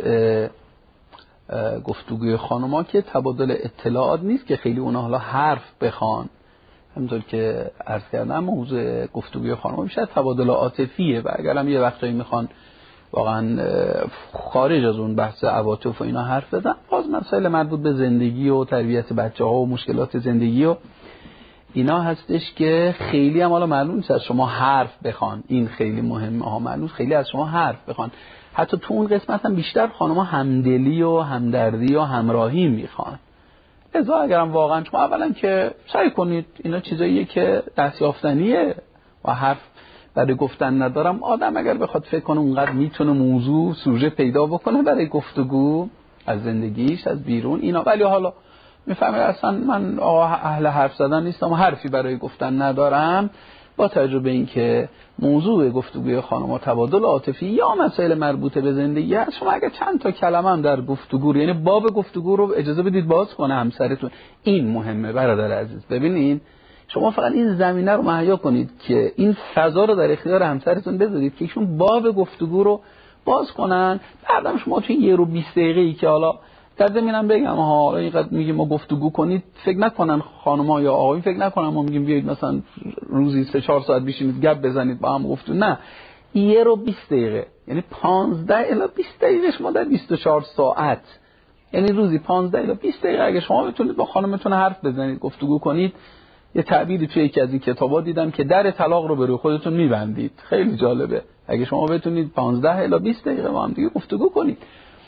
گفتگوی خانم‌ها که تبادل اطلاعات نیست که خیلی اونا حالا حرف بخوان، همونطور که عرض کردم موضوع گفتگوی خانم‌ها بیشتر تبادل عاطفیه و اگر هم یه وقتایی میخوان واقعا خارج از اون بحث عواطف و اینا حرف بزنن، باز مسائل مربوط به زندگی و تربیت بچه‌ها و مشکلات زندگی و اینا هستش که خیلی هم حالا معلوم نیست از شما حرف بخوان. این خیلی مهمه ها، معلوم خیلی از شما حرف بخوان. حتی تو اون قسمت هم بیشتر خانم‌ها همدلی و همدردی و همراهی میخوان. لذا اگرم واقعا شما اولا که سعی کنید اینا چیزاییه که دستیافتنیه، و حرف برای گفتن ندارم. آدم اگر بخواد فکر کنه اونقدر میتونه موضوع سوژه پیدا بکنه برای گفتگو از زندگیش از بیرون اینا، ولی حالا میفهمه اصلا من اهل حرف زدن نیستم و حرفی برای گفتن ندارم، با تجربه این که موضوع گفتگوی خانم‌ها تبادل عاطفی یا مسائل مربوطه به زندگی هست، شما اگه چند تا کلمه هم در گفتگو، یعنی باب گفتگو رو اجازه بدید باز کنه همسرتون، این مهمه برادر عزیز. ببینید شما فقط این زمینه رو مهیا کنید که این فضا رو در اختیار همسرتون بذارید که ایشون باب گفتگو رو باز کنن. بعدم شما تو یه رو بیست دقیقه‌ای که حالا در زمینم بگم ها، حالا اینقدر میگیم ما گفتگو کنید، فکر نکنن خانم‌ها یا آقایون فکر نکنن ما میگیم بیاید مثلا روزی سه چهار ساعت بشینید گپ بزنید با هم گفتگو، نه، یه رو بیست دقیقه، یعنی پانزده الی بیست دقیقه شما در بیست و چهار ساعت، یعنی روزی پانزده الی بیست دقیقه اگه شما بتونید با خانمتون حرف بزنید گفتگو کنید. یه تعبیری توی یکی از این کتابا دیدم که در طلاق رو به روی خودتون میبندید، خیلی جالبه. اگه شما بتونید پانزده الی بیست دقیقه با هم دیگه گفتگو کنید،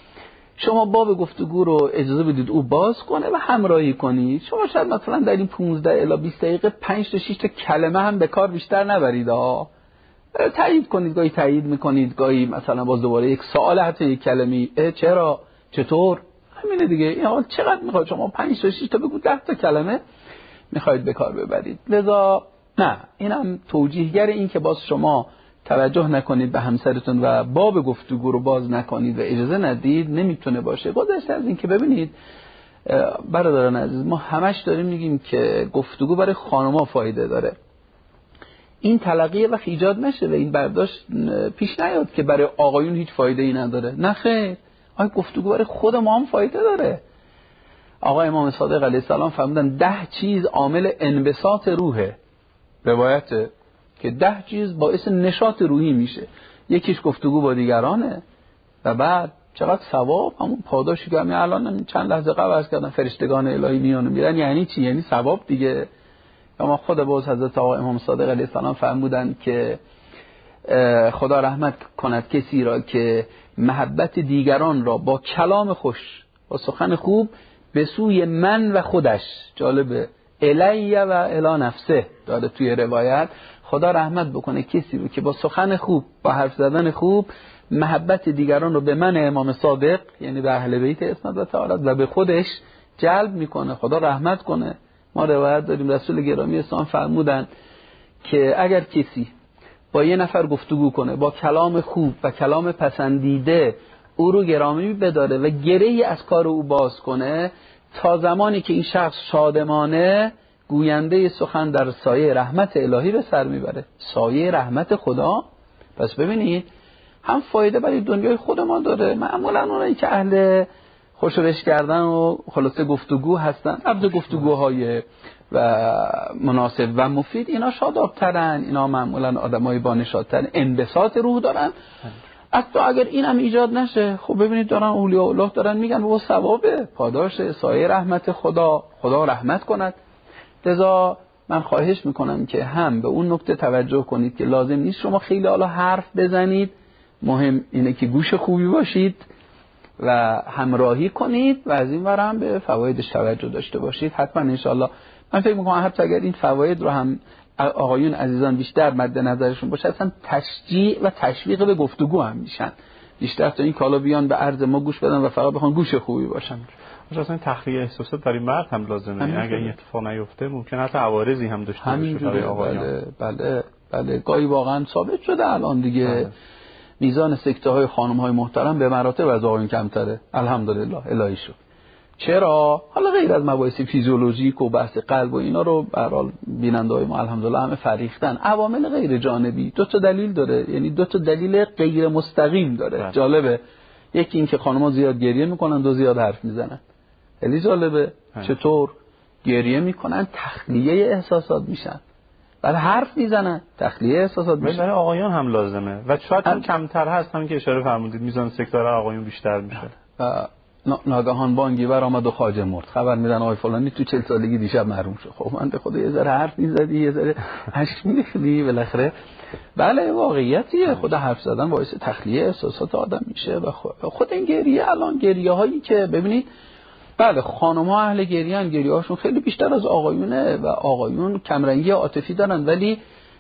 شما باب گفتگو رو اجازه بدید او باز کنه و همراهی کنید. شما شاید مثلا در این پانزده الی بیست دقیقه پنج تا شش تا کلمه هم به کار بیشتر نبرید ها، تایید کنید، گاهی تایید میکنید، گاهی مثلا باز دوباره یک سوال، حتی یک کلمه چرا، چطور، همینه دیگه. این حال چقدر میخواد شما پنج تا شش تا بگو ده تا کلمه میخواید به کار ببرید. لذا نه، اینم توجیهگر این که باز شما توجه نکنید به همسرتون و باب گفتگو رو باز نکنید و اجازه ندید نمیتونه باشه. گذشته از این که ببینید برادران عزیز، ما همش داریم میگیم که گفتگو برای خانم‌ها فایده داره، این تلقیه وقت ایجاد نشه و این برداشت پیش نیاد که برای آقایون هیچ فایده ای نداره. نه خیر، آیا گفتگو برای خود ما هم فایده داره. آقا امام صادق علیه السلام فرمودن ده چیز عامل انبساط روحه، روایته که ده چیز باعث نشاط روحی میشه، یکیش گفتگو با دیگرانه و بعد چقدر ثواب، همون پاداشی که همین الان چند لحظه قبل عرض کردم فرشتگان الهی میان و میرن، یعنی چی؟ یعنی ثواب دیگه. اما خود باز حضرت آقا امام صادق علیه السلام فرمودن که خدا رحمت کند کسی را که محبت دیگران را با کلام خوش، با سخن خوب به سوی من و خودش، جالبه، الیه و الی نفسه داره توی روایت، خدا رحمت بکنه کسی رو که با سخن خوب، با حرف زدن خوب محبت دیگران رو به من امام صادق، یعنی به اهل بیت اسمت و طهارت و به خودش جلب میکنه، خدا رحمت کنه. ما روایت داریم رسول گرامی اسلام فرمودن که اگر کسی با یه نفر گفتگو کنه با کلام خوب و کلام پسندیده، او رو گرامی بداره و گره‌ای از کار او باز کنه، تا زمانی که این شخص شادمانه گوینده سخن در سایه رحمت الهی به سر میبره. سایه رحمت خدا. پس ببینید هم فایده برای دنیای خود ما داره. معمولا اونایی که اهل خوشوش کردن و خلاصه گفتگو هستن، عبد گفتگوهای و مناسب و مفید، اینا شادابترن، اینا معمولا آدمای با نشاط‌ترن، انبساط روح دارن. حتی اگر این هم ایجاد نشه، خب ببینید دارن اولیاء الله دارن میگن بابا ثوابه، پاداش، سایه رحمت خدا، خدا رحمت کند. لذا من خواهش میکنم که هم به اون نکته توجه کنید که لازم نیست شما خیلی حالا حرف بزنید، مهم اینه که گوش خوبی باشید و همراهی کنید و از این ور هم به فوایدش توجه داشته باشید. حتما انشالله من فکر میکنم حتی اگر این فواید رو هم آقایون عزیزان بیشتر مد نظرشون باشه، اصلا تشجیع و تشویق به گفتگو هم میشن بیشتر، تا این کالا بیان به عرض ما گوش بدن و فقط بخوان گوش خوبی باشن. اصلا تخلیه احساسات برای مرد هم لازمه، اگر این اتفاق نیفته ممکنه حتی عوارضی هم داشته باشه برای آقایان. بله بله بله گاهی واقعا ثابت شده الان دیگه بله. میزان سکته های خانم های محترم به مراتب از آقایون کمتره، الحمدلله، الهی شد. چرا؟ حالا غیر از مباحث فیزیولوژیک و بحث قلب و اینا رو به هر حال بیننده‌های ما الحمدلله همه فریختن، عوامل غیر جانبی دو تا دلیل داره، یعنی دو تا دلیل غیر مستقیم داره. بله. جالبه، یکی این که خانم‌ها زیاد گریه میکنن، دو زیاد حرف میزنن. خیلی جالبه. بله. چطور؟ گریه میکنن تخلیه احساسات میشن، ولی حرف میزنن تخلیه احساسات میشن. برای آقایان هم لازمه و شاید هم کمتر هست، همین که اشاره فرمودید میزان سکتار آقایون بیشتر میشه. و ناگهان بانگی بر آمد و خواجه مرد، خبر میدن آقای فلانی تو چهل سالگی دیشب محروم شد. خب من به خدا یه ذره حرف میزدی، یه ذره اشک میریختی بالاخره. بله واقعیتیه، خود حرف زدن باعث تخلیه احساسات آدم میشه و خود این گریه، الان گریه هایی که ببینید، بله خانم ها اهل گریه‌ان، گریه هاشون خیلی بیشتر از آقایونه و آقایون کمرنگی عاطفی دارن، ولی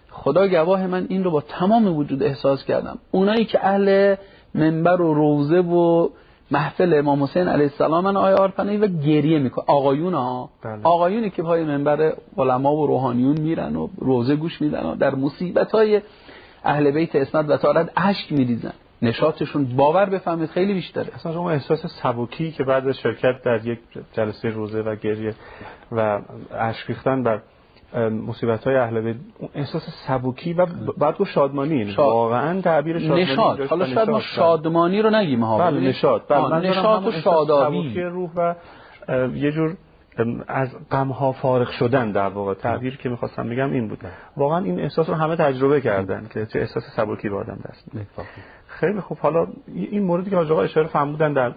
خدا گواه من این رو با تمام وجود احساس کردم. اونایی که اهل منبر و روضه و محفل امام حسین علیه السلام من آیه عارفانه‌ای و گریه میکنه، آقایون ها بله. آقایونی که پای منبر علما و روحانیون میرن و روضه گوش میدن و در مصیبت‌های اهل بیت اسمت و طهارت اشک میریزن، نشاطشون باور بفهمید خیلی بیشتره. اصلا شما احساس سبکی که بعد از شرکت در یک جلسه روزه و گریه و اشک ریختن بر مصیبت‌های اهل بیت، احساس سبکی و بعد گفت شادمانی، شاد. واقعا تعبیر شادمانی نشاط. حالا شاید ما شادمانی رو نگیم ها، بله نشاط، بله نشاط و شادابی، سبکی روح و یه جور از غم‌ها فارغ شدن، در واقع تعبیر که می‌خواستم بگم این بود. واقعا این احساس رو همه تجربه کردن که چه احساس سبکی به آدم دست میده. خیلی خوب. حالا این موردی که حاج آقا اشاره فرمودن در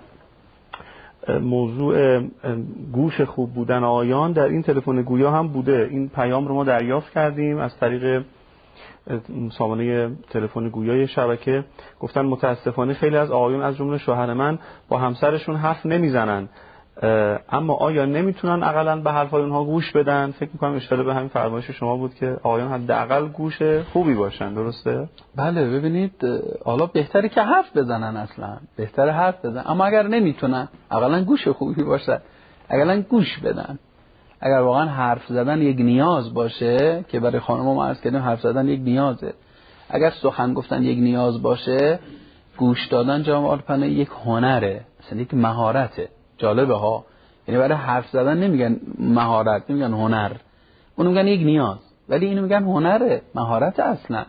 موضوع گوش خوب بودن آیان در این تلفن گویا هم بوده. این پیام رو ما دریافت کردیم از طریق سامانه تلفن گویای شبکه. گفتن متاسفانه خیلی از آقایون از جمله شوهر من با همسرشون حرف نمیزنن، اما آیا نمیتونن اقلن به حرفای اونها گوش بدن؟ فکر میکنم اشاره به همین فرمایش شما بود که آقایان حداقل گوش خوبی باشن، درسته؟ بله ببینید، حالا بهتره که حرف بزنن، اصلا بهتره حرف بزنن، اما اگر نمیتونن اقلن گوش خوبی باشه، اقلن گوش بدن. اگر واقعا حرف زدن یک نیاز باشه که برای خانم‌ها ما عرض کردیم حرف زدن یک نیازه، اگر سخن گفتن یک نیاز باشه، گوش دادن جناب عارفانه یک هنره، مثلا یک مهارته. جالبه ها، یعنی برای حرف زدن نمیگن مهارت، نمیگن هنر، اون میگن یک نیاز، ولی اینو میگن هنره، مهارت اصلا.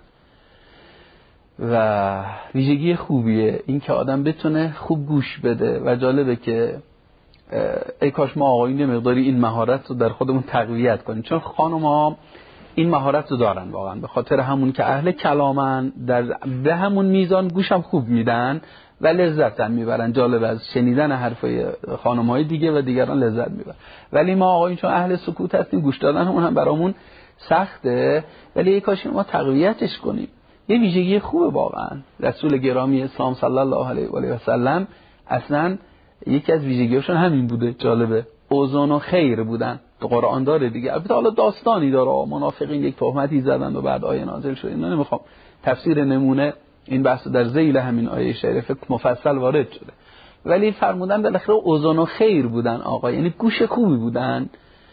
و ویژگی خوبیه این که آدم بتونه خوب گوش بده. و جالبه که ای کاش ما آقایون مقداری این مهارت رو در خودمون تقویت کنیم، چون خانم‌ها این مهارت رو دارن واقعا، به خاطر همون که اهل کلامن، در به همون میزان گوشم خوب میدن و لذت هم میبرن. جالب از شنیدن حرفای خانم‌های دیگه و دیگران لذت میبرن، ولی ما آقایون چون اهل سکوت هستیم گوش دادن همون هم برامون سخته، ولی یک کاش ما تقویتش کنیم. یه ویژگی خوبه واقعا. رسول گرامی اسلام صلی الله علیه و آله و سلم اصلا یکی از ویژگی‌هاشون همین بوده. جالبه، اوزان و خیر بودن. تو قرآن داره دیگه، البته حالا داستانی داره، منافقین یک تهمتی زدن و بعد آیه نازل شد. اینا نمیخوام تفسیر نمونه این بحث در ذیل همین آیه شریفه مفصل وارد شده، ولی فرمودن بالاخره اوزان و خیر بودن آقا، یعنی گوش خوبی بودن.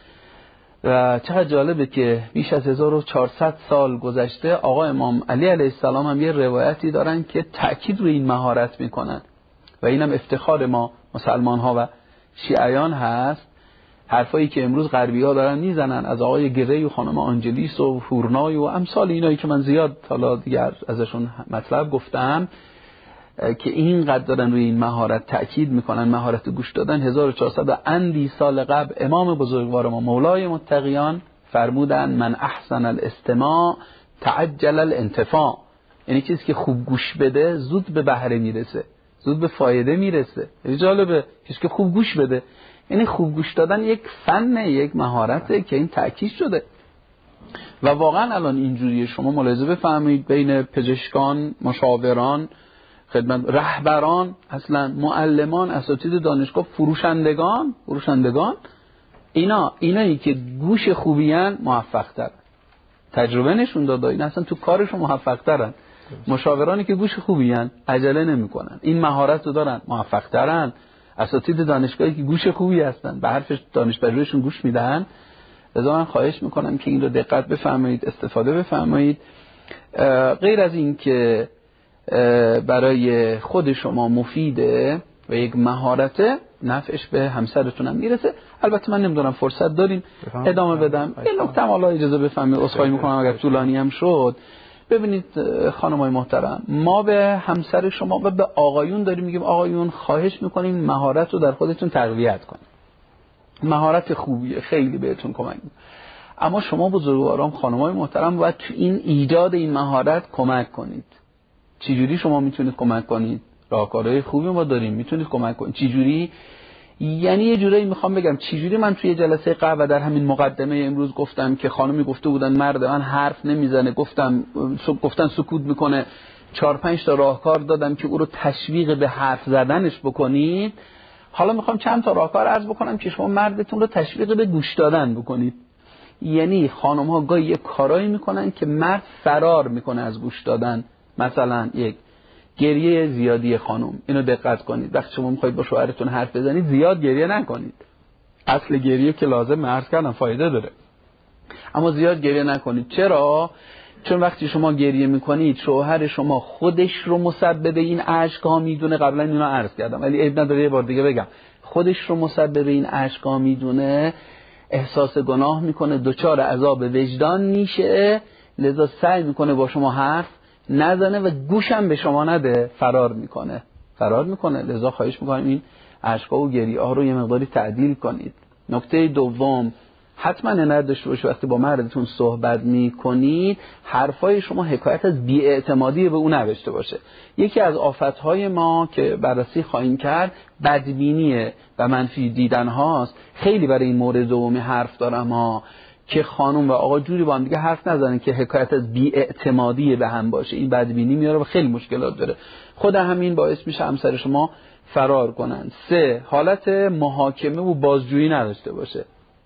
و چقدر جالبه که بیش از هزار و چهارصد سال گذشته آقا امام علی علیه السلام هم یه روایتی دارن که تأکید روی این مهارت میکنن و اینم افتخار ما مسلمان ها و شیعیان هست. حرفایی که امروز غربی ها دارن میزنن از آقای گری و خانم آنجلیس و فورنای و امثال اینایی که من زیاد حالا دیگر ازشون مطلب گفتم، که اینقدر دارن روی این مهارت تأکید میکنن، مهارت گوش دادن. هزار و چهارصد و اندی سال قبل امام بزرگوار ما مولای متقیان فرمودن من احسن الاستماع تعجل الانتفاع، یعنی چیزی که خوب گوش بده زود به بهره میرسه، زود به فایده میرسه. جالبه چیزی که خوب گوش بده، یعنی خوب گوش دادن یک فن، یک مهارته که این تأکید شده. و واقعا الان اینجوریه، شما ملاحظه بفرمایید بین پزشکان، مشاوران، خدمت رهبران، اصلا معلمان، اساتید دانشگاه، فروشندگان فروشندگان اینا اینایی که گوش خوبیان موفق ترن. تجربه نشون داده این اصلا تو کارشون موفق ترن. مشاورانی که گوش خوبیان عجله نمیکنن، این مهارت رو دارن، موفق ترن. اساتید دانشگاهی که گوش خوبی هستن، به حرف دانش پژوهشون گوش میدن. لذا من خواهش میکنم که این رو دقت بفرمایید، استفاده بفرمایید. غیر از این که برای خود شما مفیده و یک مهارته، نفعش به همسرتون هم میرسه. البته من نمیدونم فرصت داریم ادامه بدم این نکته، حالا اجازه بفرمایید، عذرخواهی میکنم اگر طولانی هم شد. ببینید خانمای محترم، ما به همسر شما و به آقایون داریم میگیم آقایون خواهش میکنیم مهارت رو در خودتون تقویت کنید. مهارت خوبیه، خیلی بهتون کمک میکنه، اما شما بزرگواران خانمای محترم باید تو این ایجاد این مهارت کمک کنید. چجوری شما میتونید کمک کنید؟ راهکارهای خوبی ما داریم، میتونید کمک کنید. چجوری؟ یعنی یه جورایی میخوام بگم چجوری من توی جلسه قبل و در همین مقدمه امروز گفتم که خانمی گفته بودن مرد من حرف نمیزنه، گفتم گفتن سکوت میکنه، چهار پنج تا راهکار دادم که او رو تشویق به حرف زدنش بکنید. حالا میخوام چند تا راهکار عرض بکنم که شما مردتون رو تشویق به گوش دادن بکنید. یعنی خانم ها گاهی یک کارایی میکنن که مرد فرار میکنه از گوش دادن. مثلا یک گریه زیادی خانم، اینو دقت کنید، وقتی شما میخواید با شوهرتون حرف بزنید زیاد گریه نکنید. اصل گریه که لازم عرض کردم فایده داره، اما زیاد گریه نکنید. چرا؟ چون وقتی شما گریه میکنید شوهر شما خودش رو مسبب این اشک ها میدونه. قبلا اینو عرض کردم ولی عیب نداره یه بار دیگه بگم. خودش رو مسبب این اشک ها میدونه، احساس گناه میکنه، دچار عذاب وجدان میشه، لذا سعی میکنه با شما حرف نزنه و گوشم به شما نده، فرار میکنه فرار میکنه لذا خواهش میکنم این اشکا و گریه ها رو یه مقداری تعدیل کنید. نکته دوم، حتما نداشته باشه وقتی با مردتون صحبت میکنید حرفای شما حکایت از بی‌اعتمادی به اون نداشته باشه. یکی از آفتهای ما که بررسی خواهیم کرد بدبینیه و منفی دیدن هاست. خیلی برای این مورد دومی حرف دارم ها که خانم و آقا جوری با هم دیگه حرف نزنن که حکایت از بی‌اعتمادی به هم باشه. این بدبینی میاره و خیلی مشکلات داره. خود همین باعث میشه همسر شما فرار کنن. سه، حالت محاکمه و بازجویی نداشته باشه.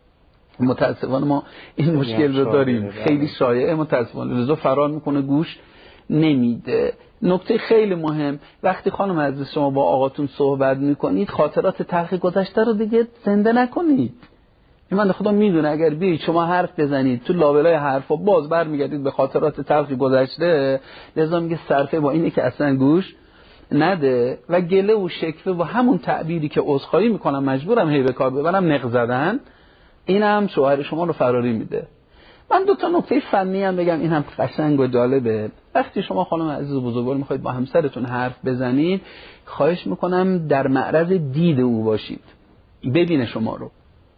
متاسفانه ما این مشکل رو داریم، خیلی شایعه متاسفانه، لذا فرار میکنه گوش نمیده. نکته خیلی مهم، وقتی خانم عزیز شما با آقاتون صحبت میکنید خاطرات تلخ گذشته رو دیگه زنده نکنید. من خدا میدونه اگر بیایید شما حرف بزنید تو لابلای حرفا باز برمیگردید به خاطرات تلخ گذشته، لذا میگه صرفه با اینه که اصلا گوش نده و گله و شکوه و همون تعبیری که عذرخواهی میکنم مجبورم هی به کار ببرم نق زدن، این هم شوهر شما رو فراری میده. من دو تا نکته فنی هم بگم، این هم قشنگ و جالبه. وقتی شما خانم عزیز و بزرگوار میخواید با همسرتون حرف بزنید خواهش میکنم در معرض دید او باشید، ببینه شما رو.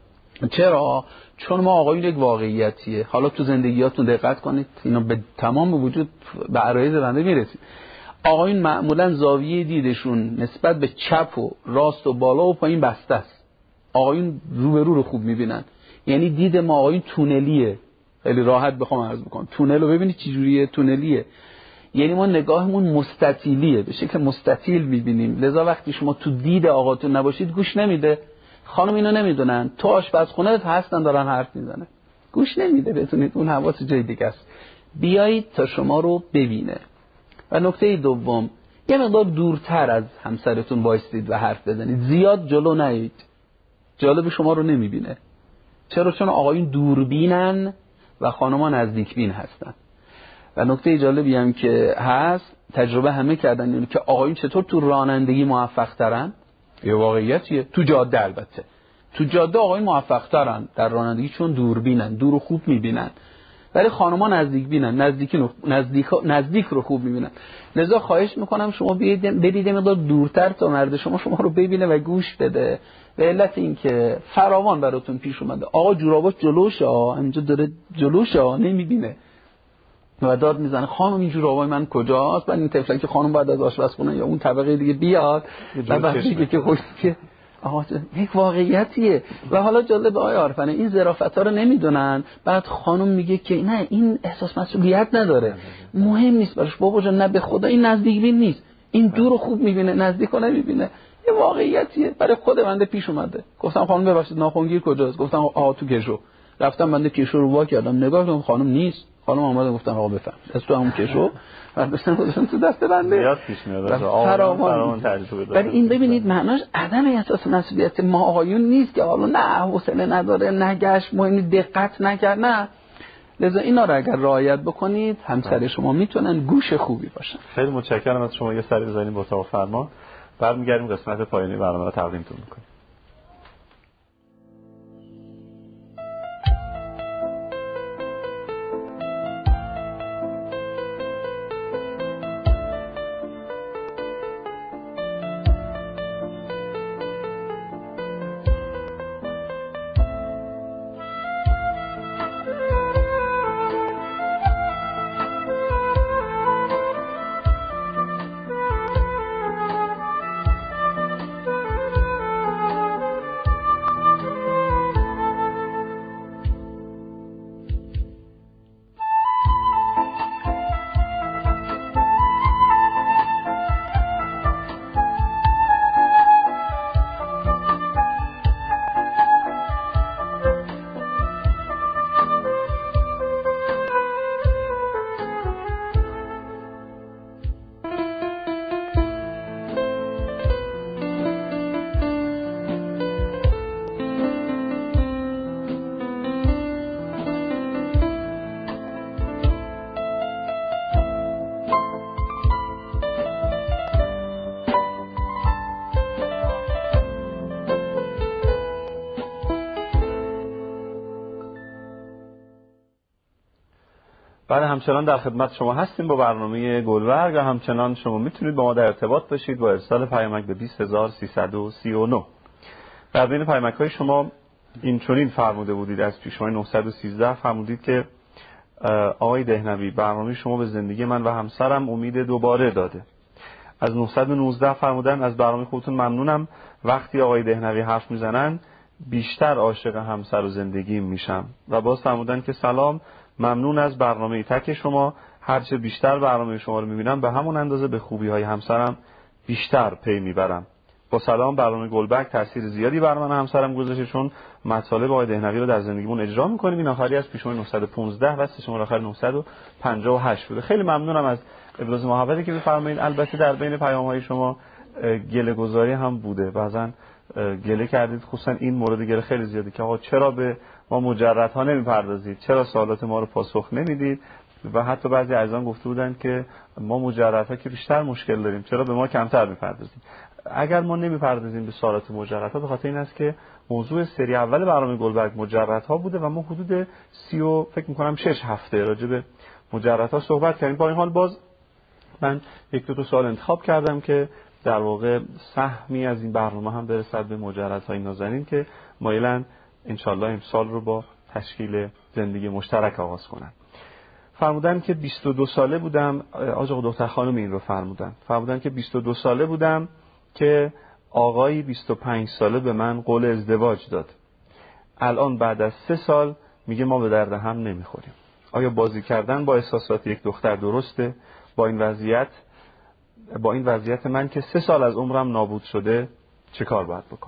چرا؟ چون ما آقایون یک واقعیتیه. حالا تو زندگیاتون دقت کنید، اینا به تمام وجود به عرایض بنده میرسید. آقایون معمولا زاویه دیدشون نسبت به چپ و راست و بالا و پایین بسته است. آقایون رو به رو رو خوب میبینن، یعنی دید ما آقایون تونلیه. خیلی راحت بخوام عرض بکنم، تونل رو ببینید چه جوریه، تونلیه. یعنی ما نگاهمون مستطیلیه، به شکل مستطیل میبینیم. لذا وقتی شما تو دید آقاتون نباشید گوش نمیده. خانم اینو نمیدونن، تو آشپزخونه هستن دارن حرف میزنه، گوش نمیده. بتونید اون حواس جای دیگه است. بیایید تا شما رو ببینه. و نکته دوم، یه مقدار دورتر از همسرتون وایسید و حرف بزنید، زیاد جلو نیایید. جالب شما رو نمیبینه. چرا؟ چون آقایون دوربینن و خانم‌ها نزدیکبین هستن. و نکته جالبی هم که هست، تجربه همه کردن اینه که آقایون چطور تو رانندگی موفق ترن. یه واقعیتیه. تو جاده البته تو جاده آقایون موفق ترن در رانندگی چون دوربینن، دور و خوب میبینن. ولی خانم‌ها نزدیک بینن، نزدیک نزدیک نزدیک رو خوب میبینن. لذا خواهش میکنم شما برید مقدار دورتر تا مرد شما شما رو ببینه و گوش بده. به علت این که فراوان براتون پیش اومده آقا جوراباش جلوشه، اینجا داره جلوشه نمیبینه و داد میزنه خانم این جورابای من کجاست؟ بعد این طفلک که خانم بعد از آشپزخونه یا اون طبقه دیگه بیاد و بعد دیگه که خوش که آها یک واقعیتیه. و حالا جالب آقای عارفانه این ظرافت‌ها رو نمیدونن، بعد خانم میگه که نه این احساس مسئولیت نداره، مهم نیست براش. بابا جان نه به خدا این نزدیک بین نیست، این دور رو خوب میبینه نزدیک رو نمیبینه. یه واقعیتیه. برای خود بنده پیش اومده. گفتم خانم ببخشید ناخنگیر کجاست؟ گفتم آها تو کشو. رفتم بنده کشو رو وا کردم، نگاه کردم خانم نیست. خانم اومد گفتن آقا بفهم از تو همون کشو بعد داشتن گذاشتن تو دست بنده. زیاد پیش میاد فراوان. ولی این ببینید معناش عدم احساس مسئولیت ما آقایون نیست که حالا نه حوصله نداره، نه گشت مهم، دقت نکرد، نه. لذا اینا رو اگر رعایت بکنید همسر شما میتونن گوش خوبی باشن. خیلی متشکرم از شما. یه سری بزنیم با اتاق فرمان، برمیگردیم قسمت پایانی برنامه رو تقدیمتون میکنیم. بله، همچنان در خدمت شما هستیم با برنامه گلبرگ و همچنان شما میتونید با ما در ارتباط باشید با ارسال پیامک به بیست هزار و سیصد و سی و نه. در بین پیامک های شما این چنین فرموده بودید، از پیشوای نهصد و سیزده فرمودید که آقای دهنوی برنامه شما به زندگی من و همسرم امید دوباره داده. از نهصد و نوزده فرمودن از برنامه خودتون ممنونم، وقتی آقای دهنوی حرف میزنن بیشتر عاشق همسر و زندگیم میشم. و باز فرمودن که سلام، ممنون از برنامه تک شما، هرچه بیشتر برنامه شما رو میبینم به همون اندازه به خوبی های همسرم بیشتر پی میبرم. با سلام، برنامه گلبرگ تاثیر زیادی بر من همسرم گذاشته، چون مطالب آقای دهنوی رو در زندگیمون اجرا میکنیم. این آخری از پیشوای نهصد و پانزده و شماره آخر نهصد و پنجاه و هشت بوده. خیلی ممنونم از ابراز محبتی که میفرمایید. البته در بین پیام های شما گله گذاری هم بوده، بعضن گله کردید، خصوصا این مورد گله خیلی زیاده که آقا چرا به ما مجردها نمیپردازید، چرا سوالات ما رو پاسخ نمیدید. و حتی بعضی عزیزان گفته بودن که ما مجردها که بیشتر مشکل داریم، چرا به ما کمتر میپردازید. اگر ما نمیپردازیم به سوالات مجردها به خاطر این است که موضوع سری اول برنامه گلبرگ مجردها بوده و ما حدود سی و فکر میکنم شش هفته راجع به مجردها صحبت کردیم. با این حال باز من یک دو تا سوال انتخاب کردم که در واقع سهمی از این برنامه هم برسد به مجردهای نازنین که مایلن انشالله امسال رو با تشکیل زندگی مشترک آغاز کنن. فرمودن که بیست و دو ساله بودم، آقا دختر خانم این رو فرمودن فرمودن که بیست و دو ساله بودم که آقایی بیست و پنج ساله به من قول ازدواج داد. الان بعد از سه سال میگه ما به درد هم نمیخوریم. آیا بازی کردن با احساسات یک دختر درسته؟ با این وضعیت با این وضعیت من که سه سال از عمرم نابود شده چه کار باید بکنم؟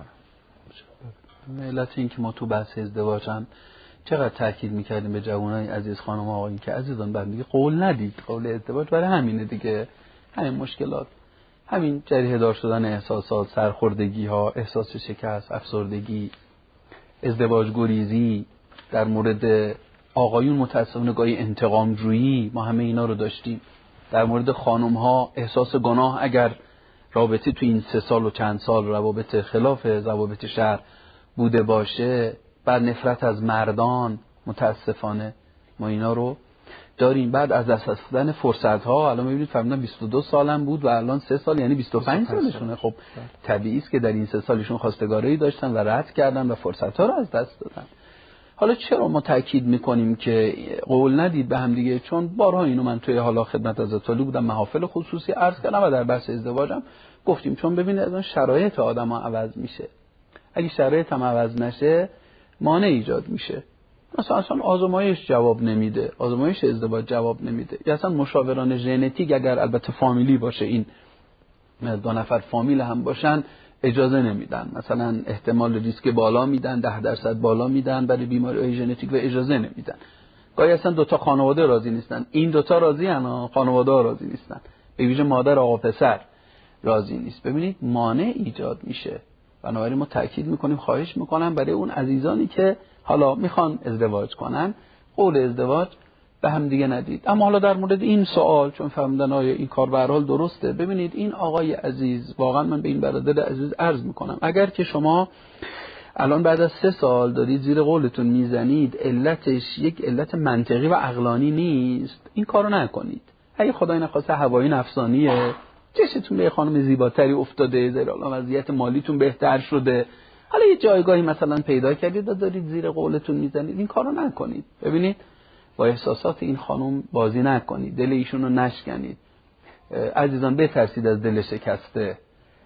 علت این که ما تو بحث ازدواج هم چقدر تاکید میکردیم به جوانای عزیز، خانم آقا، این که عزیزان بعد دیگه قول ندید. قول ازدواج برای همینه دیگه، همین مشکلات، همین جریحه دار شدن احساسات، سرخوردگی ها، احساس شکست، افسردگی، ازدواج گریزی. در مورد آقایون متأسفانه گاهی انتقام جویی، ما همه اینا رو داشتیم. در مورد خانم ها احساس گناه اگر رابطه تو این سه سال و چند سال روابط خلاف ضوابط شرع بوده باشه. بعد نفرت از مردان، متاسفانه ما اینا رو داریم. بعد از دست دادن فرصت ها، الان میبینید فرمودن بیست و دو سالم بود و الان سه سال، یعنی بیست و پنج سالشونه. خب طبیعی است که در این سه سالشون خواستگاری داشتن و رد کردن و فرصت ها رو از دست دادن. حالا چرا ما تاکید میکنیم که قول ندید به هم دیگه؟ چون بارها اینو من توی حالا خدمت از طالب بودم، محافل خصوصی عرض کردم و در بحث ازدواجم گفتیم. چون ببینید از اون شرایط آدم‌ها عوض میشه. اگه شرایط هم عوض نشه مانع ایجاد میشه. مثلا اصلا آزمایش جواب نمیده، آزمایش ازدواج جواب نمیده. یا اصلا مشاوران ژنتیک اگر البته فامیلی باشه، این دو نفر فامیل هم باشن، اجازه نمیدن. مثلا احتمال ریسک بالا میدن، ده درصد بالا میدن برای بیماری‌های ژنتیک و اجازه نمیدن. گاهی اصلا دو تا خانواده راضی نیستن. این دو تا راضی ان، خانواده ها راضی نیستن. به ویژه مادر آقا پسر راضی نیست. ببینید مانع ایجاد میشه. بنابراین ما تاکید میکنیم، خواهش میکنم برای اون عزیزانی که حالا میخوان ازدواج کنن، قول ازدواج به هم دیگه ندید. اما حالا در مورد این سوال، چون فهمیدن آیا این کار به هر حال درسته، ببینید این آقای عزیز، واقعا من به این برادر عزیز عرض میکنم، اگر که شما الان بعد از سه سال دارید زیر قولتون میزنید، علتش یک علت منطقی و عقلانی نیست، این کارو نکنید. اگه خدای نخواسته هوایی نفسانیه، چشتون به خانم زیباتری افتاده، زیر الان وضعیت مالیتون بهتر شده، حالا یه جایگاهی مثلا پیدا کردید و دارید زیر قولتون میزنید، این کارو نکنید. ببینید با احساسات این خانم بازی نکنید، دل ایشون رو نشکنید. عزیزان بترسید از دل شکسته.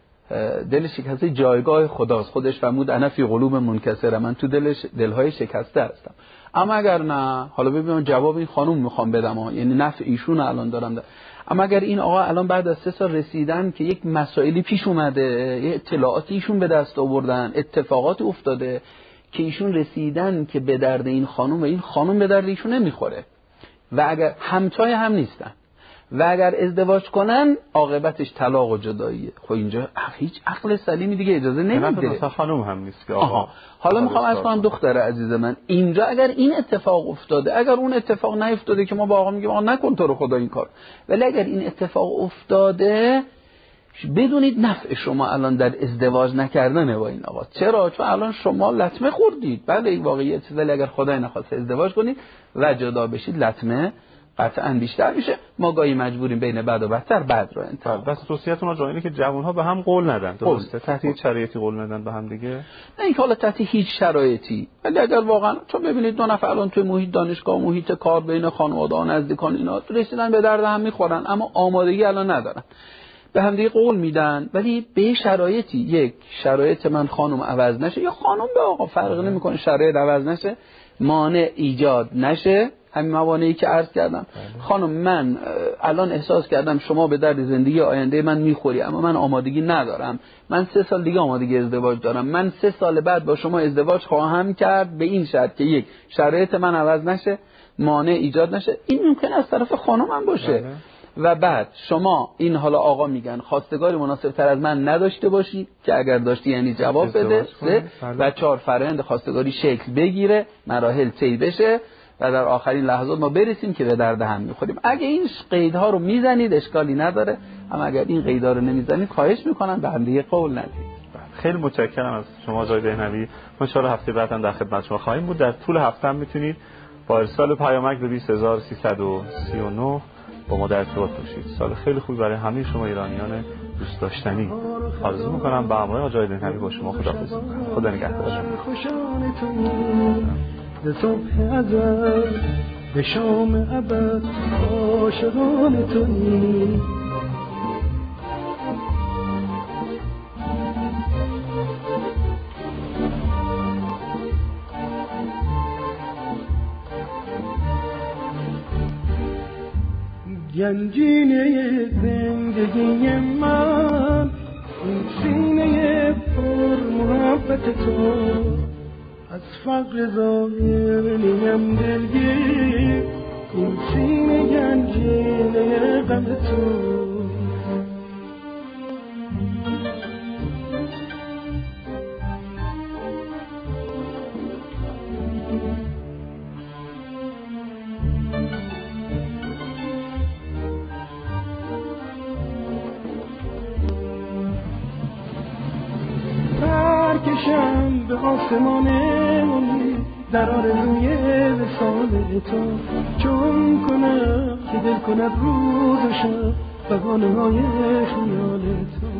دل شکسته جایگاه خداست. خودش فرمود انا فی قلوب منکسره، من تو دلش دلهای شکسته هستم. اما اگر نه، حالا ببینم جواب این خانم میخوام بدم ها. یعنی نفع ایشون الان دارم ده. اما اگر این آقا الان بعد از سه سال رسیدن که یک مسائلی پیش اومده، یه اطلاعاتی ایشون به دست آوردن، اتفاقات افتاده که ایشون رسیدن که به درد این خانم و این خانم به درد ایشون نمیخوره و اگر همتای هم نیستن و اگر ازدواج کنن عاقبتش طلاق و جداییه، خب اینجا هیچ عقل سلیمی دیگه اجازه نمیده. مثلا خانم هم نیست که آقا. حالا میخوام از کنم دختر عزیز من، اینجا اگر این اتفاق افتاده، اگر اون اتفاق نیفتاده که ما با آقا میگیم آقا نکن تو رو خدا این کار، ولی اگر این اتفاق افتاده بدونید نفع شما الان در ازدواج نکردنه با این آقا. چرا؟ چون الان شما لطمه خوردید. بله این واقعیت، ولی اگر خدای نخواسته ازدواج کنید و جدا بشید لطمه قطعا بیشتر میشه. ما گاهی مجبوریم بین بد و بدتر بد رو انتخاب. بس توصیه‌تون آقا اینه که جوان‌ها به هم قول ندن، درسته؟ تحت هیچ شرایطی قول ندن به هم دیگه؟ نه اینکه حالا تحت هیچ شرایطی، ولی اگر واقعا چون ببینید دو نفر الان توی محیط دانشگاه، محیط کار، بین خانواده ها، نزدیکان، اینا رسیدن به درد هم میخورن اما آمادگی الان ندارن، به هم دیگه قول میدن، ولی به شرایطی، یک شرایط من خانم عوض نشه یا خانم به آقا فرق نمیکنه شرایط عوض نشه، مانع ایجاد نشه، همین موانعی که عرض کردم. خانم من الان احساس کردم شما به درد زندگی آینده من میخوری اما من آمادگی ندارم، من سه سال دیگه آمادگی ازدواج دارم، من سه سال بعد با شما ازدواج خواهم کرد به این شرط که یک شرایط من عوض نشه، مانع ایجاد نشه. این ممکن از طرف خانم هم باشه. بله. و بعد شما این حالا آقا میگن خواستگاری مناسب تر از من نداشته باشی که اگر داشتی یعنی جواب بده، سه و چهار فرآیند خواستگاری شکل بگیره، مراحل طی بشه و در آخرین لحظات ما برسیم که به درد هم میخوریم. اگه این قیدها رو میزنید اشکالی نداره، اما اگر این قیدها رو نمیزنید خواهش میکنم به هم دیگه قول ندید. خیلی متشکرم از شما آقای دهنوی. ما ان شاء الله هفته بعد هم در خدمت شما خواهیم بود. در طول هفته هم میتونید با ارسال پیامک به بیست هزار و سیصد و سی و نه با ما در ارتباط باشید. سال خیلی خوبی برای همه شما ایرانیان دوست داشتنی آرزو میکنم. با همراه آقای دهنوی با شما خداحافظی میکنم. خدا نگهدار. ز صبح ازل به شام ابد عاشقان تویی، گنجینه زندگی من این سینه پر محبت تو، از فقر ظاهر نیم دلگیر این سینه گنجینه غم تو. برکشم به آسمان امید در آرزوی وصال تو، چون کنم که دل کند روز و شب بهانه های خیال تو.